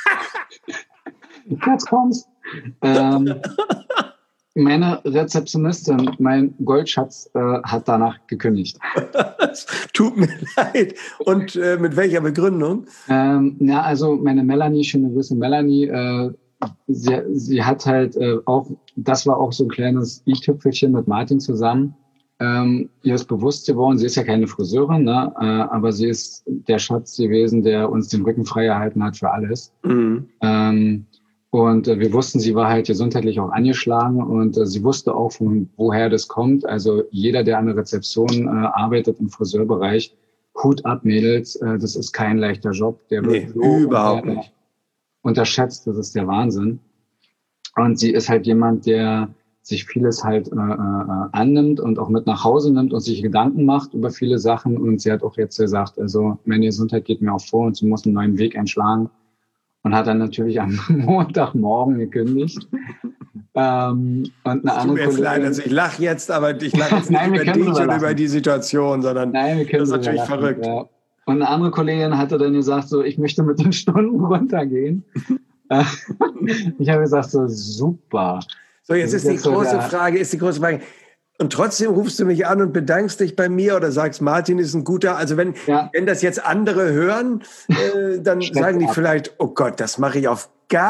Jetzt kommt's. Ähm, Meine Rezeptionistin, mein Goldschatz, äh, hat danach gekündigt. Tut mir leid. Und äh, mit welcher Begründung? Ähm, ja, also meine Melanie, schöne Grüße Melanie, äh, sie, sie hat halt äh, auch, das war auch so ein kleines i-Tüpfelchen mit Martin zusammen. Ähm, ihr ist bewusst geworden, sie ist ja keine Friseurin, ne? äh, aber sie ist der Schatz gewesen, der uns den Rücken frei erhalten hat für alles. Mhm. Ähm, Und äh, wir wussten, sie war halt gesundheitlich auch angeschlagen und äh, sie wusste auch, von woher das kommt. Also jeder, der an der Rezeption äh, arbeitet im Friseurbereich, Hut ab, Mädels, äh, das ist kein leichter Job. Der wird nee, so überhaupt unter, nicht unterschätzt, das ist der Wahnsinn. Und sie ist halt jemand, der sich vieles halt äh, äh, annimmt und auch mit nach Hause nimmt und sich Gedanken macht über viele Sachen. Und sie hat auch jetzt gesagt, also meine Gesundheit geht mir auch vor und sie muss einen neuen Weg einschlagen. Und hat dann natürlich am Montagmorgen gekündigt. ähm, und eine andere Kollegin, leid, also ich lache jetzt, aber ich lache jetzt nicht Nein, über dich und über die Situation, sondern Nein, wir das ist natürlich lachen, verrückt. Ja. Und eine andere Kollegin hatte dann gesagt, so, ich möchte mit den Stunden runtergehen. Ich habe gesagt, so super. So, jetzt ist, ist die große so Frage, ist die große Frage, und trotzdem rufst du mich an und bedankst dich bei mir oder sagst, Martin ist ein guter. Also wenn, ja. wenn das jetzt andere hören, äh, dann sagen die ab. vielleicht, oh Gott, das mache ich auf gar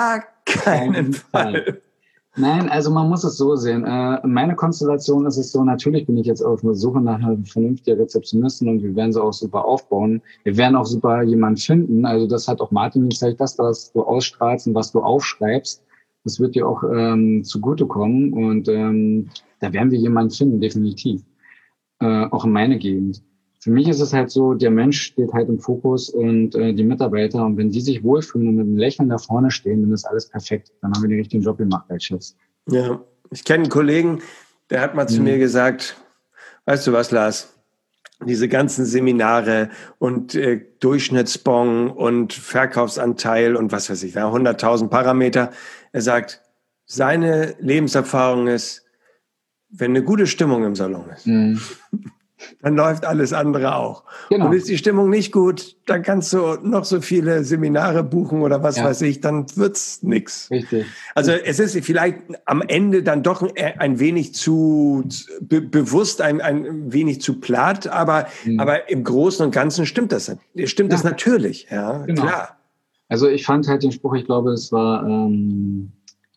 keinen Fall. Nein, also man muss es so sehen. Äh, meine Konstellation ist es so, natürlich bin ich jetzt auf der Suche nach einer vernünftigen Rezeptionistin und wir werden sie auch super aufbauen. Wir werden auch super jemanden finden. Also das hat auch Martin gezeigt, dass das du ausstrahlst und was du aufschreibst, das wird dir auch ähm, zugutekommen. Und ähm, da werden wir jemanden finden, definitiv. Äh, auch in meine Gegend. Für mich ist es halt so, der Mensch steht halt im Fokus und äh, die Mitarbeiter. Und wenn die sich wohlfühlen und mit einem Lächeln da vorne stehen, dann ist alles perfekt. Dann haben wir den richtigen Job gemacht als Chefs. Ja, ich kenne einen Kollegen, der hat mal zu mhm. mir gesagt, weißt du was, Lars? Diese ganzen Seminare und äh, Durchschnittsbon und Verkaufsanteil und was weiß ich, hunderttausend Parameter. Er sagt, seine Lebenserfahrung ist, wenn eine gute Stimmung im Salon ist, mhm. dann läuft alles andere auch. Genau. Und ist die Stimmung nicht gut, dann kannst du noch so viele Seminare buchen oder was ja. weiß ich, dann wird's nix. Richtig. Also es ist vielleicht am Ende dann doch ein wenig zu be- bewusst, ein, ein wenig zu platt, aber, mhm. aber im Großen und Ganzen stimmt das. Stimmt ja. das natürlich, ja, genau. Klar. Also ich fand halt den Spruch, ich glaube, es war ähm,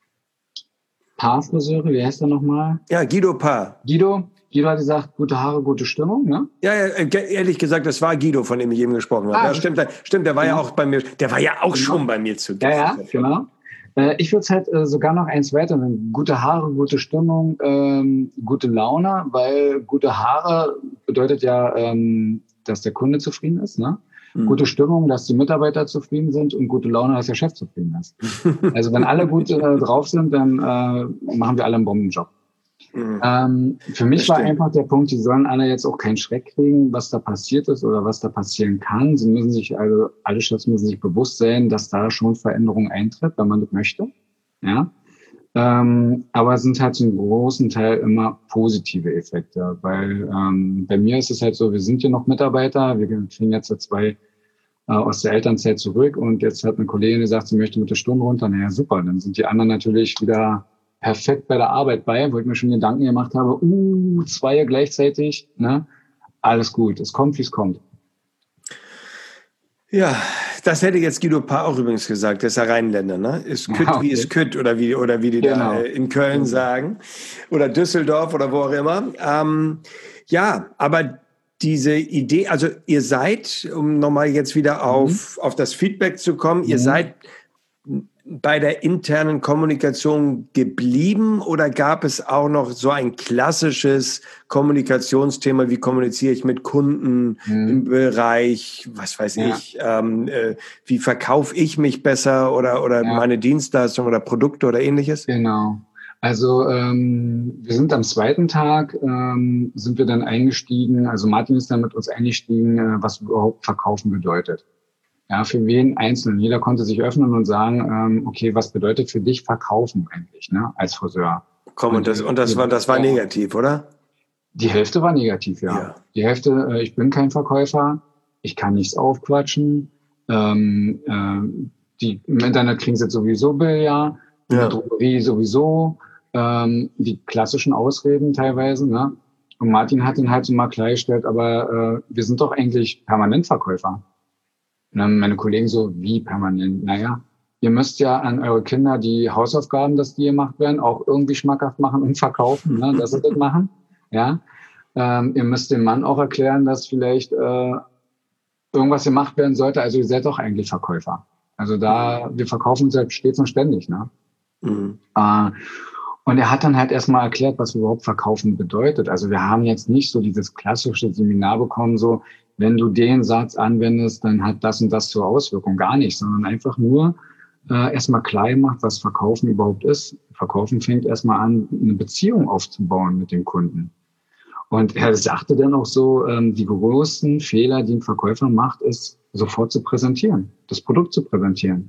Paar-Friseure, wie heißt der nochmal? Ja, Guido Paar. Guido. Guido hat gesagt, gute Haare, gute Stimmung, ne? Ja, ja, ehrlich gesagt, das war Guido, von dem ich eben gesprochen habe. Ah, ja, stimmt, stimmt, der war genau. ja auch bei mir, der war ja auch genau. schon bei mir zu. Ja, ja, genau. Äh, ich würde es halt äh, sogar noch eins weiter nennen. Gute Haare, gute Stimmung, ähm, gute Laune, weil gute Haare bedeutet ja, ähm, dass der Kunde zufrieden ist, ne? Mhm. Gute Stimmung, dass die Mitarbeiter zufrieden sind und gute Laune, dass der Chef zufrieden ist. Also wenn alle gut äh, drauf sind, dann äh, machen wir alle einen Bombenjob. Mhm. Ähm, für mich war einfach der Punkt, die sollen alle jetzt auch keinen Schreck kriegen, was da passiert ist oder was da passieren kann. Sie müssen sich, also alle Chefs müssen sich bewusst sein, dass da schon Veränderung eintritt, wenn man das möchte. Ja. Ähm, aber es sind halt zum großen Teil immer positive Effekte, weil ähm, bei mir ist es halt so, wir sind hier noch Mitarbeiter, wir kriegen jetzt zwei äh, aus der Elternzeit zurück und jetzt hat eine Kollegin gesagt, sie möchte mit der Stunde runter. Naja, super, dann sind die anderen natürlich wieder perfekt bei der Arbeit bei, wo ich mir schon Gedanken gemacht habe, uh, zwei gleichzeitig, ne? Alles gut, es kommt, wie es kommt. Ja, das hätte jetzt Guido Paar auch übrigens gesagt, der ist ja Rheinländer, ne? Ist kütt ja, okay. wie ist kütt oder wie, oder wie die genau. da in Köln sagen. Oder Düsseldorf oder wo auch immer. Ähm, ja, aber diese Idee, also ihr seid, um nochmal jetzt wieder auf, mhm. auf das Feedback zu kommen, ihr mhm. seid bei der internen Kommunikation geblieben oder gab es auch noch so ein klassisches Kommunikationsthema, wie kommuniziere ich mit Kunden mhm. im Bereich, was weiß ja. ich, ähm, äh, wie verkaufe ich mich besser oder, oder ja. meine Dienstleistung oder Produkte oder ähnliches? Genau. Also ähm, wir sind am zweiten Tag, ähm, sind wir dann eingestiegen, also Martin ist dann mit uns eingestiegen, äh, was überhaupt Verkaufen bedeutet. Ja, für wen einzeln. Jeder konnte sich öffnen und sagen, ähm, okay, was bedeutet für dich Verkaufen eigentlich, ne, als Friseur? Komm, und, und das, und das war, das war ja, negativ, oder? Die Hälfte war negativ, ja. ja. Die Hälfte, äh, ich bin kein Verkäufer, ich kann nichts aufquatschen, ähm, äh, die, im Internet kriegen sie jetzt sowieso Billard, in ja. der Drogerie sowieso, ähm, die klassischen Ausreden teilweise, ne? Und Martin hat ihn halt so mal klargestellt, aber äh, wir sind doch eigentlich Permanentverkäufer. Und dann meine Kollegen so, wie permanent? Naja, ihr müsst ja an eure Kinder die Hausaufgaben, dass die gemacht werden, auch irgendwie schmackhaft machen und verkaufen, ne, dass sie das machen. Ja, ähm, ihr müsst dem Mann auch erklären, dass vielleicht äh, irgendwas gemacht werden sollte. Also ihr seid doch eigentlich Verkäufer. Also da, wir verkaufen uns halt stets und ständig. Ne? Mhm. Äh, und er hat dann halt erstmal erklärt, was überhaupt Verkaufen bedeutet. Also wir haben jetzt nicht so dieses klassische Seminar bekommen, so, wenn du den Satz anwendest, dann hat das und das zur Auswirkung. Gar nicht, sondern einfach nur äh, erstmal klar gemacht, was Verkaufen überhaupt ist. Verkaufen fängt erstmal an, eine Beziehung aufzubauen mit dem Kunden. Und er sagte dann auch so, ähm, die größten Fehler, die ein Verkäufer macht, ist, sofort zu präsentieren, das Produkt zu präsentieren.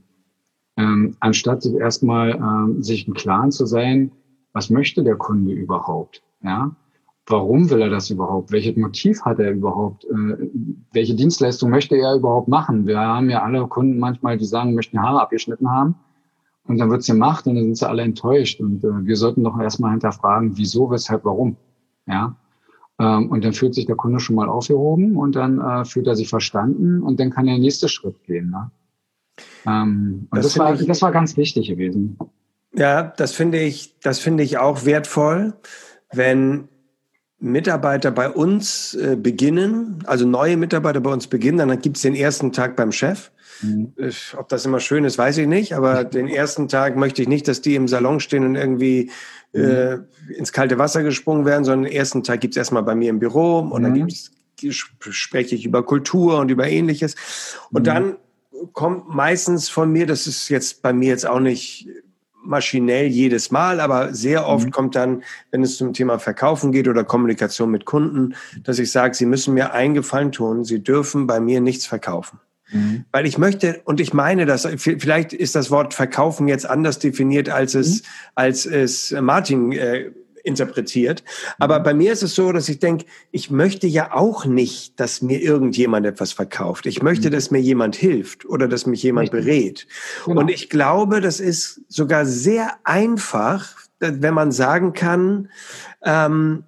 Ähm, anstatt sich erstmal ähm, sich im Klaren zu sein, was möchte der Kunde überhaupt? Ja? Warum will er das überhaupt? Welches Motiv hat er überhaupt? Äh, welche Dienstleistung möchte er überhaupt machen? Wir haben ja alle Kunden manchmal, die sagen, möchten Haare abgeschnitten haben. Und dann wird's gemacht und dann sind sie alle enttäuscht. Und äh, wir sollten doch erstmal hinterfragen, wieso, weshalb, warum. Ja. Ähm, und dann fühlt sich der Kunde schon mal aufgehoben und dann äh, fühlt er sich verstanden und dann kann der nächste Schritt gehen. Ne? Ähm, und Das das, war, finde ich- das war ganz wichtig gewesen. Ja, das finde ich, das finde ich auch wertvoll, wenn Mitarbeiter bei uns äh, beginnen, also neue Mitarbeiter bei uns beginnen, dann gibt es den ersten Tag beim Chef. Mhm. Äh, Ob das immer schön ist, weiß ich nicht, aber den ersten Tag möchte ich nicht, dass die im Salon stehen und irgendwie äh, ins kalte Wasser gesprungen werden, sondern den ersten Tag gibt's erstmal bei mir im Büro und dann Mhm. gibt's, spreche ich über Kultur und über Ähnliches. Und Mhm. dann kommt meistens von mir, das ist jetzt bei mir jetzt auch nicht maschinell jedes Mal, aber sehr oft Mhm. kommt dann, wenn es zum Thema Verkaufen geht oder Kommunikation mit Kunden, dass ich sage, Sie müssen mir einen Gefallen tun, Sie dürfen bei mir nichts verkaufen. Mhm. Weil ich möchte, und ich meine das, vielleicht ist das Wort verkaufen jetzt anders definiert, als es, als es Martin äh, interpretiert. Aber bei mir ist es so, dass ich denke, ich möchte ja auch nicht, dass mir irgendjemand etwas verkauft. Ich möchte, dass mir jemand hilft oder dass mich jemand Richtig. berät. Genau. Und ich glaube, das ist sogar sehr einfach, wenn man sagen kann, ähm,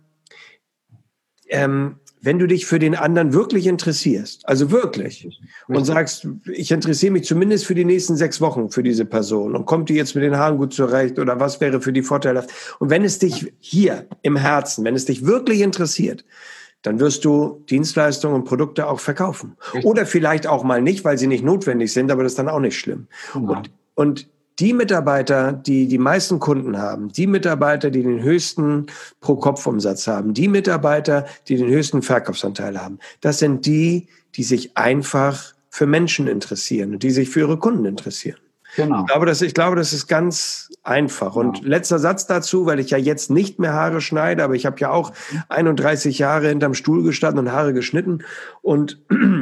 ähm, wenn du dich für den anderen wirklich interessierst, also wirklich, Richtig. und sagst, ich interessiere mich zumindest für die nächsten sechs Wochen für diese Person und kommt die jetzt mit den Haaren gut zurecht oder was wäre für die vorteilhaft? Und wenn es dich hier im Herzen, wenn es dich wirklich interessiert, dann wirst du Dienstleistungen und Produkte auch verkaufen. Richtig. Oder vielleicht auch mal nicht, weil sie nicht notwendig sind, aber das ist dann auch nicht schlimm. Genau. Und, und die Mitarbeiter, die die meisten Kunden haben, die Mitarbeiter, die den höchsten Pro-Kopf-Umsatz haben, die Mitarbeiter, die den höchsten Verkaufsanteil haben, das sind die, die sich einfach für Menschen interessieren und die sich für ihre Kunden interessieren. Genau. Ich glaube, das, ich glaube, das ist ganz einfach. Und Genau. letzter Satz dazu, weil ich ja jetzt nicht mehr Haare schneide, aber ich habe ja auch einunddreißig Jahre hinterm Stuhl gestanden und Haare geschnitten. Und,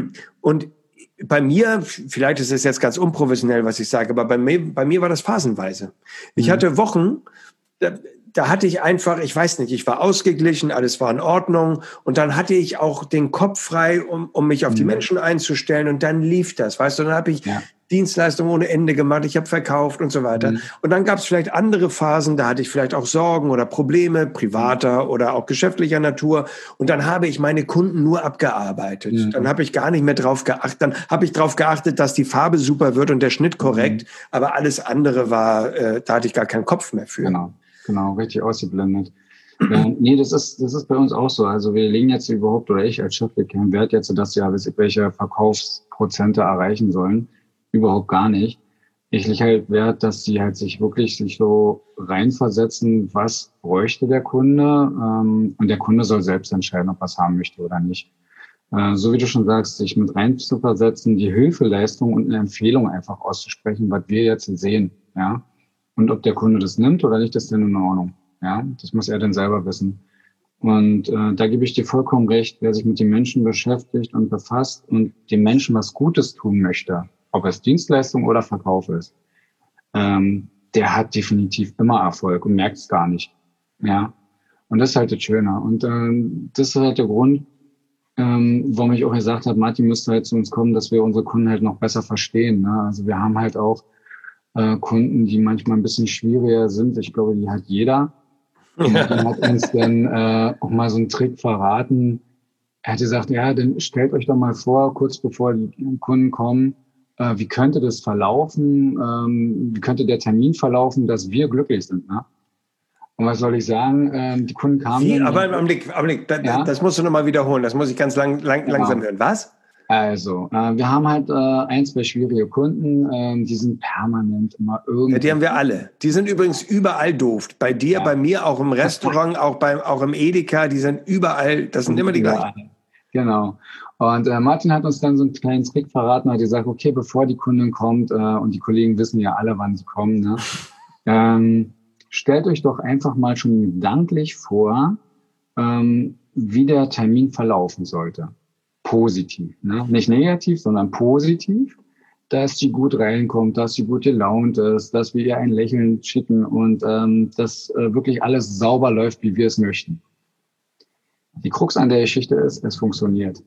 und bei mir, vielleicht ist es jetzt ganz unprofessionell, was ich sage, aber bei mir, bei mir war das phasenweise. Ich Mhm. hatte Wochen, da, da hatte ich einfach, ich weiß nicht, ich war ausgeglichen, alles war in Ordnung und dann hatte ich auch den Kopf frei, um, um mich auf die Mhm. Menschen einzustellen und dann lief das, weißt du, dann habe ich Ja. Dienstleistungen ohne Ende gemacht, ich habe verkauft und so weiter. Mhm. Und dann gab es vielleicht andere Phasen, da hatte ich vielleicht auch Sorgen oder Probleme, privater oder auch geschäftlicher Natur. Und dann habe ich meine Kunden nur abgearbeitet. Mhm. Dann habe ich gar nicht mehr drauf geachtet. Dann habe ich darauf geachtet, dass die Farbe super wird und der Schnitt korrekt. Mhm. Aber alles andere war, äh, da hatte ich gar keinen Kopf mehr für. Genau, genau, richtig ausgeblendet. Ja, nee, das ist, das ist bei uns auch so. Also wir legen jetzt überhaupt, oder ich als Chef, keinen Wert jetzt, dass ja welche Verkaufsprozente erreichen sollen. Überhaupt gar nicht. Ich lege halt Wert, dass sie halt sich wirklich sich so reinversetzen, was bräuchte der Kunde. Ähm, und der Kunde soll selbst entscheiden, ob er es haben möchte oder nicht. Äh, so wie du schon sagst, sich mit reinzuversetzen, die Hilfeleistung und eine Empfehlung einfach auszusprechen, was wir jetzt sehen. Ja. Und ob der Kunde das nimmt oder nicht, ist dann in Ordnung. Ja, das muss er dann selber wissen. Und äh, da gebe ich dir vollkommen recht, wer sich mit den Menschen beschäftigt und befasst und dem Menschen was Gutes tun möchte, ob es Dienstleistung oder Verkauf ist, ähm, der hat definitiv immer Erfolg und merkt es gar nicht. Ja, und das ist halt das Schöne. Und ähm, das ist halt der Grund, ähm, warum ich auch gesagt habe, Martin müsste halt zu uns kommen, dass wir unsere Kunden halt noch besser verstehen. Ne? Also wir haben halt auch äh, Kunden, die manchmal ein bisschen schwieriger sind. Ich glaube, die hat jeder. Und Martin hat uns dann äh, auch mal so einen Trick verraten. Er hat gesagt, ja, dann stellt euch doch mal vor, kurz bevor die Kunden kommen, äh, wie könnte das verlaufen, ähm, wie könnte der Termin verlaufen, dass wir glücklich sind. Ne? Und was soll ich sagen, ähm, die Kunden kamen Wie? dann... Aber im Augenblick, Augenblick, da, Ja? Das musst du nochmal wiederholen, das muss ich ganz lang, lang, Genau. langsam hören. Was? Also, äh, wir haben halt äh, ein, zwei schwierige Kunden, ähm, die sind permanent immer irgendwie... Ja, die haben wir alle. Die sind übrigens überall doof. Bei dir, Ja. bei mir, auch im Restaurant, auch, beim, auch im Edeka, die sind überall, das sind immer die Ja, gleichen. genau. Und äh, Martin hat uns dann so einen kleinen Trick verraten, hat gesagt, okay, bevor die Kundin kommt, äh, und die Kollegen wissen ja alle, wann sie kommen, ne, ähm, stellt euch doch einfach mal schon gedanklich vor, ähm, wie der Termin verlaufen sollte. Positiv, ne? Nicht negativ, sondern positiv, dass sie gut reinkommt, dass sie gut gelaunt ist, dass wir ihr ein Lächeln schicken und ähm, dass äh, wirklich alles sauber läuft, wie wir es möchten. Die Krux an der Geschichte ist, es funktioniert.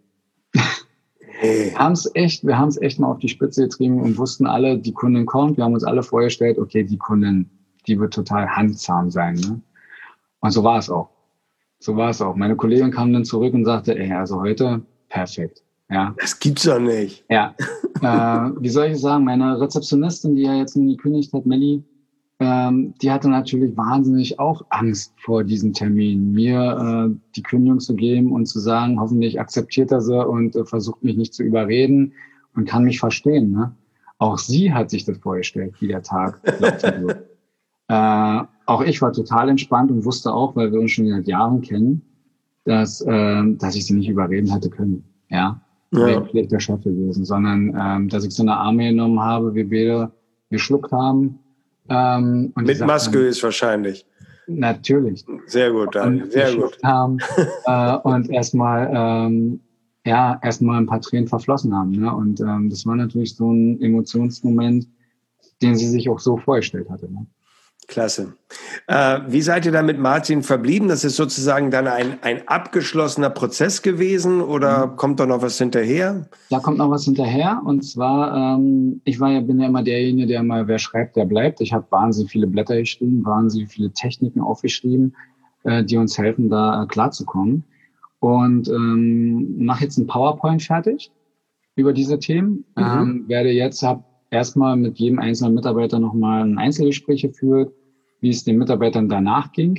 Hey. Wir haben es echt, wir haben es echt mal auf die Spitze getrieben und wussten alle, die Kundin kommt. Wir haben uns alle vorgestellt, okay, die Kundin, die wird total handzahm sein. Ne? Und so war es auch. So war es auch. Meine Kollegin kam dann zurück und sagte, ey, also heute perfekt. Ja. Das gibt's doch nicht. Ja. äh, wie soll ich sagen, meine Rezeptionistin, die ja jetzt nie gekündigt hat, Melli, ähm, die hatte natürlich wahnsinnig auch Angst vor diesem Termin, mir äh, die Kündigung zu geben und zu sagen, hoffentlich akzeptiert er sie und äh, versucht mich nicht zu überreden und kann mich verstehen. Ne? Auch sie hat sich das vorgestellt, wie der Tag laufen wird. äh, auch ich war total entspannt und wusste auch, weil wir uns schon seit Jahren kennen, dass, äh, dass ich sie nicht überreden hätte können. Ja. Ja. Nicht schlechter Chef gewesen, sondern ähm, dass ich so eine Arme genommen habe, wir beide geschluckt haben. Ähm, und Mit Maske ist wahrscheinlich. Natürlich. Sehr gut, Daniel, sehr gut. Haben, äh, und erstmal ähm, ja, erstmal ein paar Tränen verflossen haben. Ne? Und ähm, das war natürlich so ein Emotionsmoment, den sie sich auch so vorgestellt hatte. Ne? Klasse. Äh, wie seid ihr da mit Martin verblieben? Das ist sozusagen dann ein, ein abgeschlossener Prozess gewesen oder mhm. kommt da noch was hinterher? Da kommt noch was hinterher und zwar, ähm, ich war ja, bin ja immer derjenige, der mal, wer schreibt, der bleibt. Ich habe wahnsinnig viele Blätter geschrieben, wahnsinnig viele Techniken aufgeschrieben, äh, die uns helfen, da äh, klarzukommen. Und ähm, mache jetzt ein PowerPoint fertig über diese Themen. Mhm. Ähm, werde jetzt, habe erstmal mit jedem einzelnen Mitarbeiter nochmal ein Einzelgespräch geführt, wie es den Mitarbeitern danach ging.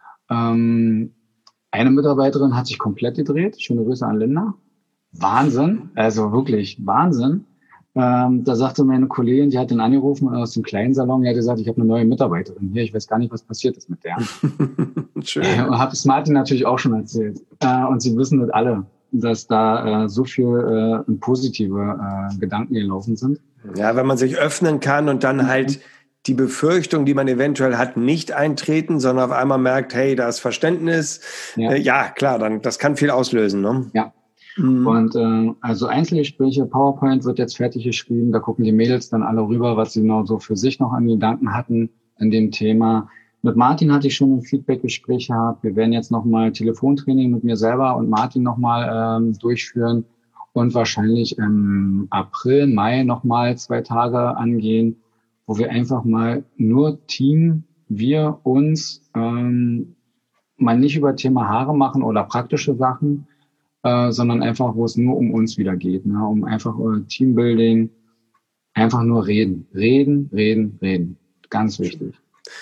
Ähm, eine Mitarbeiterin hat sich komplett gedreht. Schöne Grüße an Linda. Wahnsinn, also wirklich Wahnsinn. Ähm, da sagte meine Kollegin, die hat den angerufen aus dem kleinen Salon, die hat gesagt, ich habe eine neue Mitarbeiterin hier, ich weiß gar nicht, was passiert ist mit der. Schön. Äh, und habe es Martin natürlich auch schon erzählt. Äh, und sie wissen das alle, dass da äh, so viel äh, positive äh, Gedanken gelaufen sind. Ja, wenn man sich öffnen kann und dann halt die Befürchtung, die man eventuell hat, nicht eintreten, sondern auf einmal merkt, hey, da ist Verständnis. Ja, äh, ja klar, dann das kann viel auslösen. Ne? Ja. Mhm. Und äh, also Einzelgespräche, PowerPoint wird jetzt fertig geschrieben. Da gucken die Mädels dann alle rüber, was sie noch so für sich noch an Gedanken hatten in dem Thema. Mit Martin hatte ich schon ein Feedbackgespräch gehabt. Wir werden jetzt nochmal Telefontraining mit mir selber und Martin nochmal ähm, durchführen und wahrscheinlich im April, Mai nochmal zwei Tage angehen, wo wir einfach mal nur Team, wir uns ähm, mal nicht über Thema Haare machen oder praktische Sachen, äh, sondern einfach, wo es nur um uns wieder geht, ne? Um einfach äh, Teambuilding, einfach nur reden, reden, reden, reden. Ganz wichtig.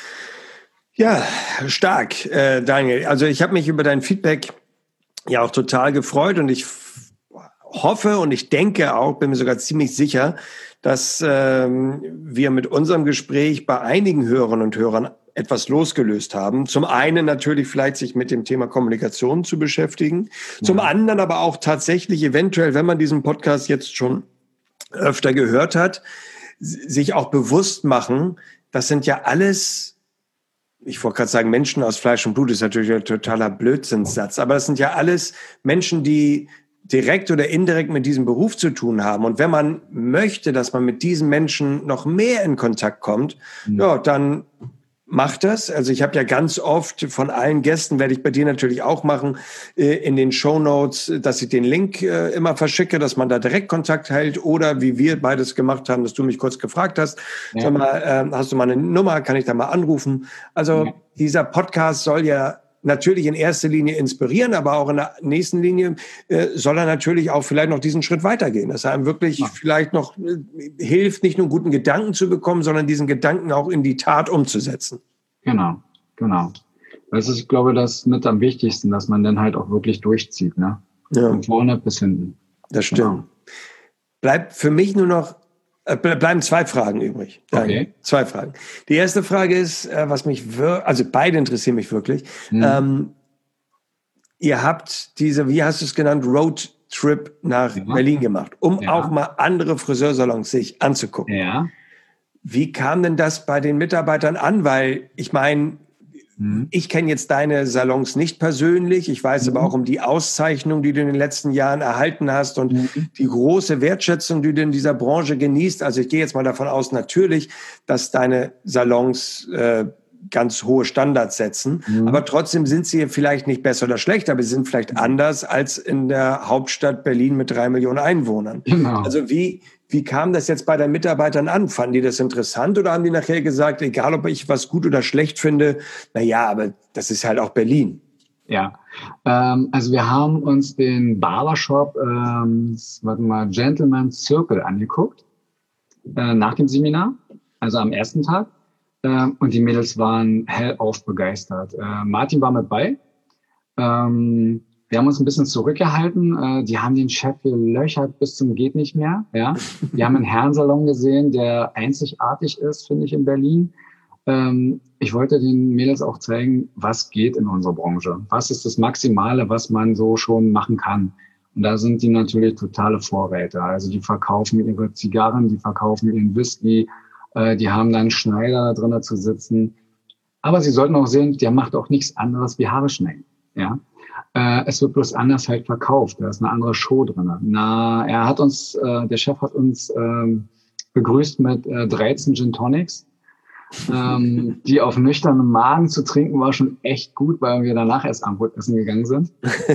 Ja, stark, äh, Daniel. Also ich habe mich über dein Feedback ja auch total gefreut und ich hoffe und ich denke auch, bin mir sogar ziemlich sicher, dass ähm, wir mit unserem Gespräch bei einigen Hörerinnen und Hörern etwas losgelöst haben. Zum einen natürlich vielleicht sich mit dem Thema Kommunikation zu beschäftigen. Ja. Zum anderen aber auch tatsächlich eventuell, wenn man diesen Podcast jetzt schon öfter gehört hat, sich auch bewusst machen, das sind ja alles, ich wollte gerade sagen, Menschen aus Fleisch und Blut, ist natürlich ein totaler Blödsinnssatz, aber das sind ja alles Menschen, die direkt oder indirekt mit diesem Beruf zu tun haben. Und wenn man möchte, dass man mit diesen Menschen noch mehr in Kontakt kommt, mhm. ja, dann macht das. Also ich habe ja ganz oft von allen Gästen, werde ich bei dir natürlich auch machen, in den Shownotes, dass ich den Link immer verschicke, dass man da direkt Kontakt hält oder wie wir beides gemacht haben, dass du mich kurz gefragt hast, ja. Sag mal, hast du mal eine Nummer, kann ich da mal anrufen? Also ja. Dieser Podcast soll ja natürlich in erster Linie inspirieren, aber auch in der nächsten Linie äh, soll er natürlich auch vielleicht noch diesen Schritt weitergehen, dass er einem wirklich ja. vielleicht noch äh, hilft, nicht nur einen guten Gedanken zu bekommen, sondern diesen Gedanken auch in die Tat umzusetzen. Genau, genau. Das ist, ich glaube, das mit am wichtigsten, dass man dann halt auch wirklich durchzieht, ne? Ja. Von vorne bis hinten. Das stimmt. Genau. Bleibt für mich nur noch Bleiben zwei Fragen übrig. Okay. Zwei Fragen. Die erste Frage ist, was mich wirklich, also beide interessieren mich wirklich. Mhm. Ähm, ihr habt diese, wie hast du es genannt, Roadtrip nach ja. Berlin gemacht, um ja. auch mal andere Friseursalons sich anzugucken. Ja. Wie kam denn das bei den Mitarbeitern an? Weil ich meine, ich kenne jetzt deine Salons nicht persönlich. Ich weiß mhm. aber auch um die Auszeichnung, die du in den letzten Jahren erhalten hast und mhm. die große Wertschätzung, die du in dieser Branche genießt. Also ich gehe jetzt mal davon aus, natürlich, dass deine Salons äh, ganz hohe Standards setzen. Mhm. Aber trotzdem sind sie vielleicht nicht besser oder schlechter, aber sie sind vielleicht mhm. anders als in der Hauptstadt Berlin mit drei Millionen Einwohnern. Genau. Also wie... Wie kam das jetzt bei deinen Mitarbeitern an? Fanden die das interessant oder haben die nachher gesagt, egal ob ich was gut oder schlecht finde, na ja, aber das ist halt auch Berlin? Ja, ähm, also wir haben uns den Barbershop, ähm, warte mal, Gentleman Circle angeguckt, äh, nach dem Seminar, also am ersten Tag. Äh, und die Mädels waren hellauf begeistert. Äh, Martin war mit bei. Ähm, wir haben uns ein bisschen zurückgehalten. Äh, die haben den Chef gelöchert bis zum geht nicht mehr. Ja, wir haben einen Herrensalon gesehen, der einzigartig ist, finde ich, in Berlin. Ähm, ich wollte den Mädels auch zeigen, was geht in unserer Branche. Was ist das Maximale, was man so schon machen kann? Und da sind die natürlich totale Vorreiter. Also die verkaufen ihre Zigarren, die verkaufen ihren Whisky, äh, die haben dann einen Schneider da drinnen zu sitzen. Aber sie sollten auch sehen, der macht auch nichts anderes wie Haare schneiden. Ja, äh, es wird bloß anders halt verkauft. Da ist eine andere Show drin. Na, er hat uns, äh, der Chef hat uns äh, begrüßt mit äh, dreizehn Gin Tonics. ähm, die auf nüchternen Magen zu trinken, war schon echt gut, weil wir danach erst Abendbrot-essen gegangen sind.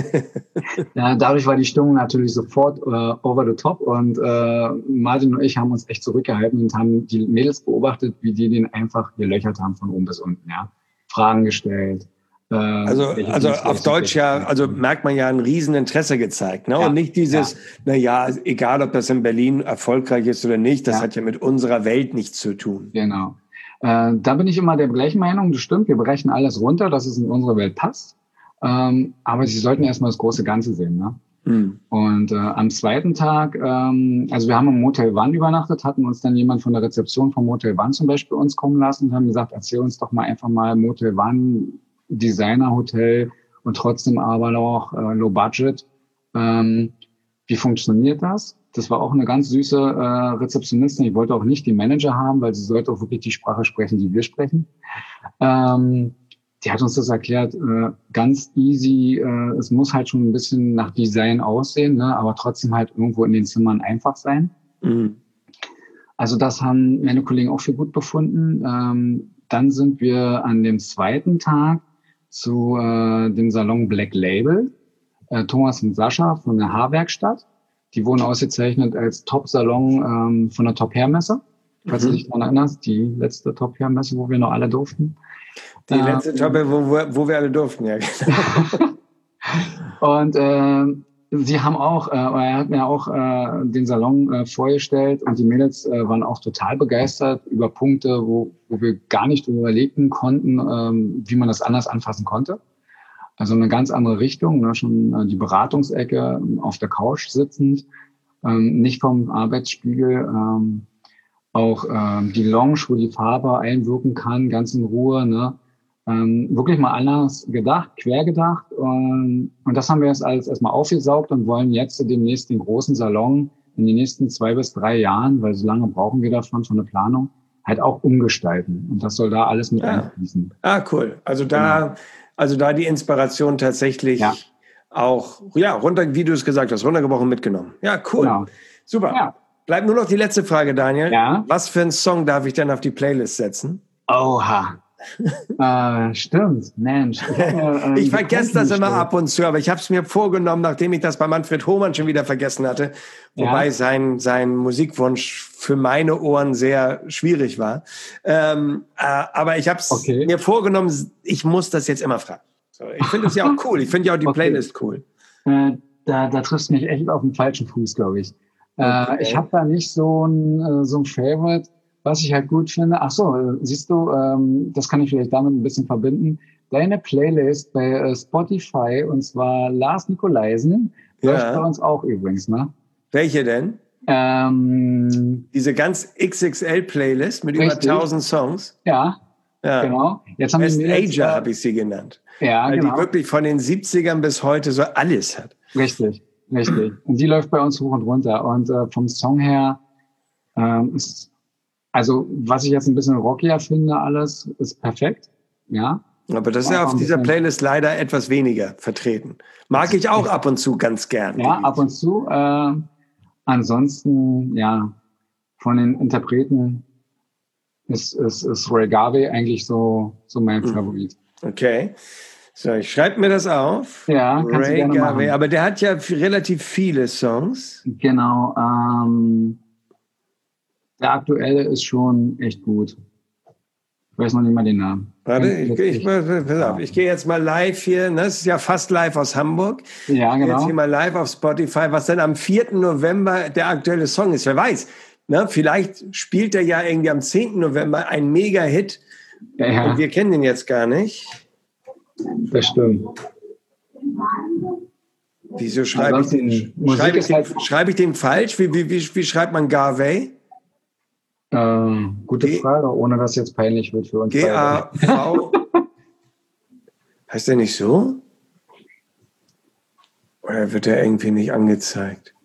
Ja, dadurch war die Stimmung natürlich sofort äh, over the top und äh, Martin und ich haben uns echt zurückgehalten und haben die Mädels beobachtet, wie die den einfach gelöchert haben von oben bis unten. Ja, Fragen gestellt. Äh, Also, also auf Deutsch ja, also merkt man ja ein Rieseninteresse gezeigt, ne? Ja, und nicht dieses, ja. na ja, egal ob das in Berlin erfolgreich ist oder nicht, das ja. hat ja mit unserer Welt nichts zu tun. Genau. Äh, da bin ich immer der gleichen Meinung, das stimmt, wir berechnen alles runter, dass es in unsere Welt passt. Ähm, aber Sie sollten erstmal das große Ganze sehen. Ne? Mhm. Und äh, am zweiten Tag, ähm, also wir haben im Motel One übernachtet, hatten uns dann jemand von der Rezeption vom Motel One zum Beispiel uns kommen lassen und haben gesagt, erzähl uns doch mal einfach mal Motel One, Designer-Hotel und trotzdem aber noch äh, Low Budget. Ähm, wie funktioniert das? Das war auch eine ganz süße äh, Rezeptionistin. Ich wollte auch nicht die Manager haben, weil sie sollte auch wirklich die Sprache sprechen, die wir sprechen. Ähm, die hat uns das erklärt, äh, ganz easy. Äh, es muss halt schon ein bisschen nach Design aussehen, ne, aber trotzdem halt irgendwo in den Zimmern einfach sein. Mhm. Also das haben meine Kollegen auch für gut befunden. Ähm, dann sind wir an dem zweiten Tag zu äh, dem Salon Black Label. Äh, Thomas und Sascha von der Haarwerkstatt. Die wurden ausgezeichnet als Top-Salon ähm, von der Top-Hair-Messe. Falls mhm. du dich daran erinnerst, die letzte Top-Hair-Messe, wo wir noch alle durften. Die ähm, letzte Top-Hair, wo, wo, wo wir alle durften, ja. Und äh, sie haben auch, äh, er hat mir auch äh, den Salon äh, vorgestellt und die Mädels äh, waren auch total begeistert über Punkte, wo, wo wir gar nicht überlegen konnten, ähm, wie man das anders anfassen konnte. Also eine ganz andere Richtung, ne? Schon äh, die Beratungsecke, auf der Couch sitzend, ähm, nicht vom Arbeitsspiegel, ähm, auch ähm, die Lounge, wo die Farbe einwirken kann, ganz in Ruhe, ne? Ähm, wirklich mal anders gedacht, quer gedacht. Und, und das haben wir jetzt alles erstmal aufgesaugt und wollen jetzt demnächst den großen Salon in den nächsten zwei bis drei Jahren, weil so lange brauchen wir davon, von der Planung, halt auch umgestalten. Und das soll da alles mit ja. einfließen. Ah, cool. Also da... Genau. Also da die Inspiration tatsächlich ja. auch, ja, runter, wie du es gesagt hast, runtergebrochen mitgenommen. Ja, cool. Genau. Super. Ja. Bleibt nur noch die letzte Frage, Daniel. Ja? Was für einen Song darf ich denn auf die Playlist setzen? Oha. äh, stimmt, Mensch. Ich, äh, ich vergesse das immer ab und zu, aber ich habe es mir vorgenommen, nachdem ich das bei Manfred Hohmann schon wieder vergessen hatte, wobei ja. sein, sein Musikwunsch für meine Ohren sehr schwierig war. Ähm, äh, aber ich habe es okay. mir vorgenommen, ich muss das jetzt immer fragen. So, ich finde es ja auch cool. Ich finde ja auch die okay. Playlist cool. Äh, da, da triffst du mich echt auf den falschen Fuß, glaube ich. Okay. Äh, ich habe da nicht so ein, so ein Favorite. Was ich halt gut finde, ach so, siehst du, ähm, das kann ich vielleicht damit ein bisschen verbinden. Deine Playlist bei äh, Spotify, und zwar Lars Nikolaisen, ja. läuft bei uns auch übrigens, ne? Welche denn? Ähm, Diese ganz X X L-Playlist mit richtig. über tausend Songs? Ja, ja. genau. Jetzt haben Best Ager habe ich sie genannt. Ja, weil genau. die wirklich von den siebzigern bis heute so alles hat. Richtig, richtig. Und die läuft bei uns hoch und runter. Und äh, vom Song her ähm, ist also, was ich jetzt ein bisschen rockier finde, alles ist perfekt, ja. Aber das ist ja auf dieser Playlist leider etwas weniger vertreten. Mag ich auch ab und zu ganz gern. Ja, ab und zu. Äh, ansonsten, ja, von den Interpreten ist, ist, ist Ray Garvey eigentlich so, so mein Favorit. Okay. So, ich schreibe mir das auf. Ja, kannst Ray du gerne Garvey, machen. Aber der hat ja relativ viele Songs. Genau, ähm, der aktuelle ist schon echt gut. Ich weiß noch nicht mal den Namen. Warte, ich, ich, ich, pass auf, ich gehe jetzt mal live hier, ne? Das ist ja fast live aus Hamburg. Ja, genau. Ich gehe jetzt hier mal live auf Spotify, was dann am vierten November der aktuelle Song ist. Wer weiß, ne? Vielleicht spielt er ja irgendwie am zehnten November einen Mega-Hit Ja, ja. und wir kennen den jetzt gar nicht. Das stimmt. Wieso schreibe ich, Ansonsten, den, Musik schreibe, ich ist halt- den, schreibe ich den falsch? Wie, wie, wie, wie schreibt man Garvey? Äh, gute G- Frage, ohne dass jetzt peinlich wird für uns. G beide. A V Heißt der nicht so? Oder wird der irgendwie nicht angezeigt?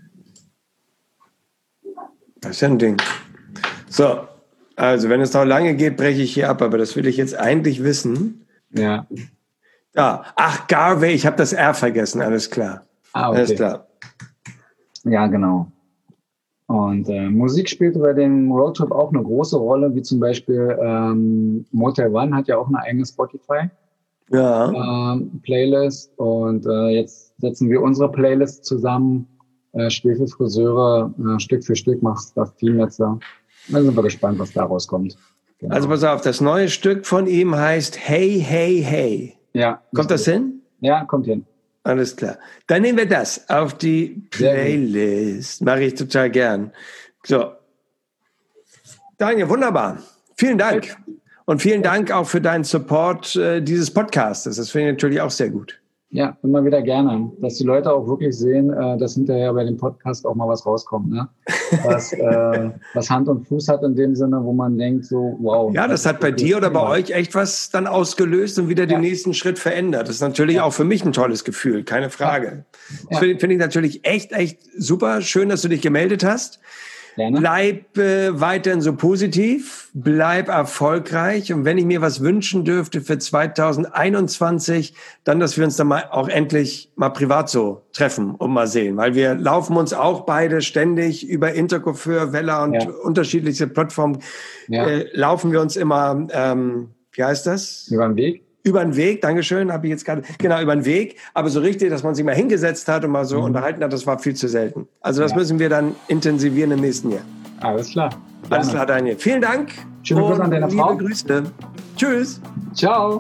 Das ist ja ein Ding. So, also wenn es noch lange geht, breche ich hier ab, aber das will ich jetzt eigentlich wissen. Ja. Ja, ach, Garvey, ich habe das R vergessen, alles klar. Ah, okay. Alles klar. Ja, genau. Und äh, Musik spielte bei dem Roadtrip auch eine große Rolle, wie zum Beispiel ähm, Motel One hat ja auch eine eigene Spotify. Ja. Ähm, Playlist und äh, jetzt setzen wir unsere Playlist zusammen, äh, Spiel für Friseure, äh, Stück für Stück macht das Team jetzt da. Dann sind wir gespannt, was da rauskommt. Genau. Also pass auf, das neue Stück von ihm heißt Hey, Hey, Hey. Ja, Kommt das hin? Ja, kommt hin. Alles klar. Dann nehmen wir das auf die Sehr gut. Playlist. Mache ich total gern. So. Daniel, wunderbar. Vielen Dank. Und vielen Dank auch für deinen Support äh, dieses Podcasts. Das finde ich natürlich auch sehr gut. Ja, immer wieder gerne, dass die Leute auch wirklich sehen, äh, dass hinterher bei dem Podcast auch mal was rauskommt, ne? Was, äh, was Hand und Fuß hat in dem Sinne, wo man denkt so, wow. Ja, das hat bei dir oder bei euch echt was dann ausgelöst und wieder den Ja. nächsten Schritt verändert. Das ist natürlich Ja. auch für mich ein tolles Gefühl, keine Frage. Das Ja. finde finde ich natürlich echt, echt super. Schön, dass du dich gemeldet hast. Gerne. Bleib äh, weiterhin so positiv, bleib erfolgreich und wenn ich mir was wünschen dürfte für zweitausendeinundzwanzig, dann, dass wir uns dann mal auch endlich mal privat so treffen und mal sehen, weil wir laufen uns auch beide ständig über Intercoiffeur, Wella und Ja. unterschiedliche Plattformen, Ja. äh, laufen wir uns immer, ähm, wie heißt das? Über den Weg. Über den Weg, Dankeschön, habe ich jetzt gerade, genau, über den Weg, aber so richtig, dass man sich mal hingesetzt hat und mal so Mhm. unterhalten hat, das war viel zu selten. Also das Ja. müssen wir dann intensivieren im nächsten Jahr. Alles klar. Alles Gerne. klar, Daniel. Vielen Dank. Schöne Grüße an deine liebe Frau. Grüße. Tschüss. Ciao.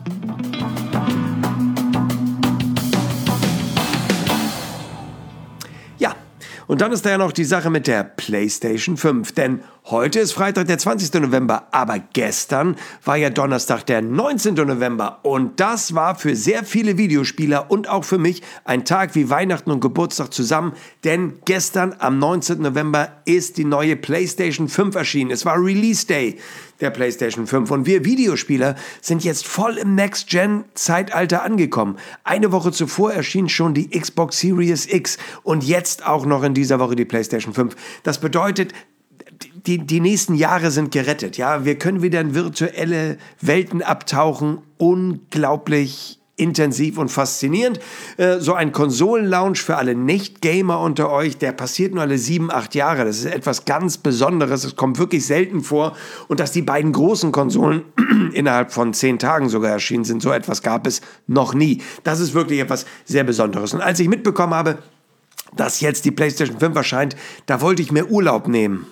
Ja, und dann ist da ja noch die Sache mit der PlayStation fünf, denn heute ist Freitag, der zwanzigste November, aber gestern war ja Donnerstag, der neunzehnte November und das war für sehr viele Videospieler und auch für mich ein Tag wie Weihnachten und Geburtstag zusammen, denn gestern am neunzehnten November ist die neue PlayStation fünf erschienen. Es war Release Day der PlayStation fünf und wir Videospieler sind jetzt voll im Next-Gen-Zeitalter angekommen. Eine Woche zuvor erschien schon die Xbox Series X und jetzt auch noch in dieser Woche die PlayStation fünf. Das bedeutet, Die, die nächsten Jahre sind gerettet. Ja, wir können wieder in virtuelle Welten abtauchen. Unglaublich intensiv und faszinierend. Äh, so ein Konsolen-Lounge für alle Nicht-Gamer unter euch, der passiert nur alle sieben, acht Jahre. Das ist etwas ganz Besonderes. Es kommt wirklich selten vor. Und dass die beiden großen Konsolen innerhalb von zehn Tagen sogar erschienen sind, so etwas gab es noch nie. Das ist wirklich etwas sehr Besonderes. Und als ich mitbekommen habe, dass jetzt die PlayStation fünf erscheint, da wollte ich mir Urlaub nehmen.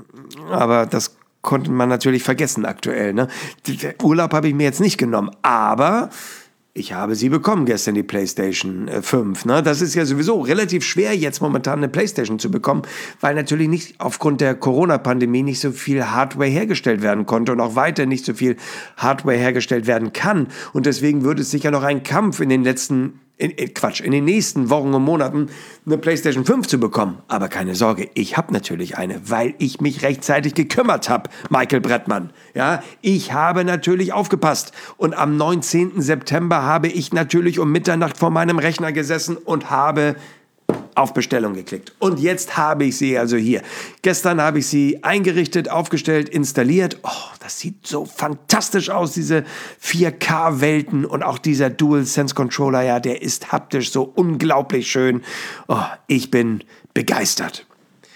Aber das konnte man natürlich vergessen aktuell. Ne? Urlaub habe ich mir jetzt nicht genommen, aber ich habe sie bekommen gestern, die PlayStation fünf. Ne? Das ist ja sowieso relativ schwer, jetzt momentan eine PlayStation zu bekommen, weil natürlich nicht aufgrund der Corona-Pandemie nicht so viel Hardware hergestellt werden konnte und auch weiter nicht so viel Hardware hergestellt werden kann. Und deswegen wird es sicher noch ein Kampf in den letzten In, in, Quatsch, in den nächsten Wochen und Monaten eine PlayStation fünf zu bekommen. Aber keine Sorge, ich habe natürlich eine, weil ich mich rechtzeitig gekümmert habe, Michael Brettmann. Ja, ich habe natürlich aufgepasst. Und am neunzehnten September habe ich natürlich um Mitternacht vor meinem Rechner gesessen und habe auf Bestellung geklickt. Und jetzt habe ich sie also hier. Gestern habe ich sie eingerichtet, aufgestellt, installiert. Oh, das sieht so fantastisch aus, diese vier K-Welten und auch dieser DualSense-Controller, ja, der ist haptisch so unglaublich schön. Oh, ich bin begeistert.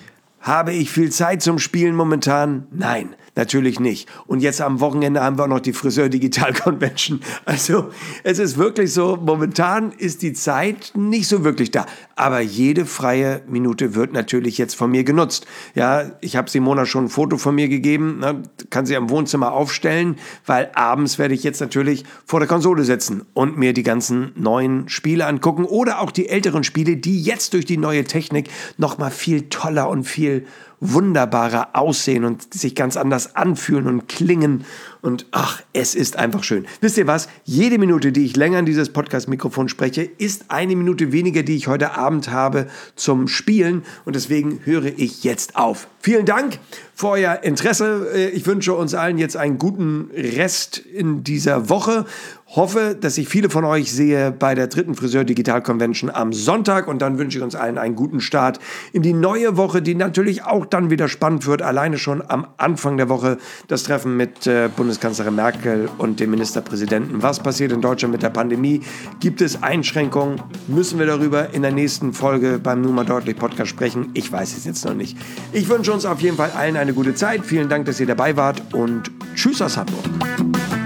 Habe ich viel Zeit zum Spielen momentan? Nein, natürlich nicht. Und jetzt am Wochenende haben wir auch noch die Friseur Digital Convention. Also es ist wirklich so, momentan ist die Zeit nicht so wirklich da. aber jede freie Minute wird natürlich jetzt von mir genutzt. Ja, ich habe Simona schon ein Foto von mir gegeben, ne, kann sie am Wohnzimmer aufstellen, weil abends werde ich jetzt natürlich vor der Konsole sitzen und mir die ganzen neuen Spiele angucken oder auch die älteren Spiele, die jetzt durch die neue Technik nochmal viel toller und viel wunderbarer aussehen und sich ganz anders anfühlen und klingen. Und ach, es ist einfach schön. Wisst ihr was? Jede Minute, die ich länger in dieses Podcast-Mikrofon spreche, ist eine Minute weniger, die ich heute Abend habe zum Spielen. Und deswegen höre ich jetzt auf. Vielen Dank für euer Interesse. Ich wünsche uns allen jetzt einen guten Rest in dieser Woche. Hoffe, dass ich viele von euch sehe bei der dritten Friseur Digital Convention am Sonntag. Und dann wünsche ich uns allen einen guten Start in die neue Woche, die natürlich auch dann wieder spannend wird. Alleine schon am Anfang der Woche das Treffen mit äh, Bundeskanzlerin Merkel und dem Ministerpräsidenten. Was passiert in Deutschland mit der Pandemie? Gibt es Einschränkungen? Müssen wir darüber in der nächsten Folge beim Nur mal deutlich Podcast sprechen? Ich weiß es jetzt noch nicht. Ich wünsche uns auf jeden Fall allen eine gute Zeit. Vielen Dank, dass ihr dabei wart und tschüss aus Hamburg.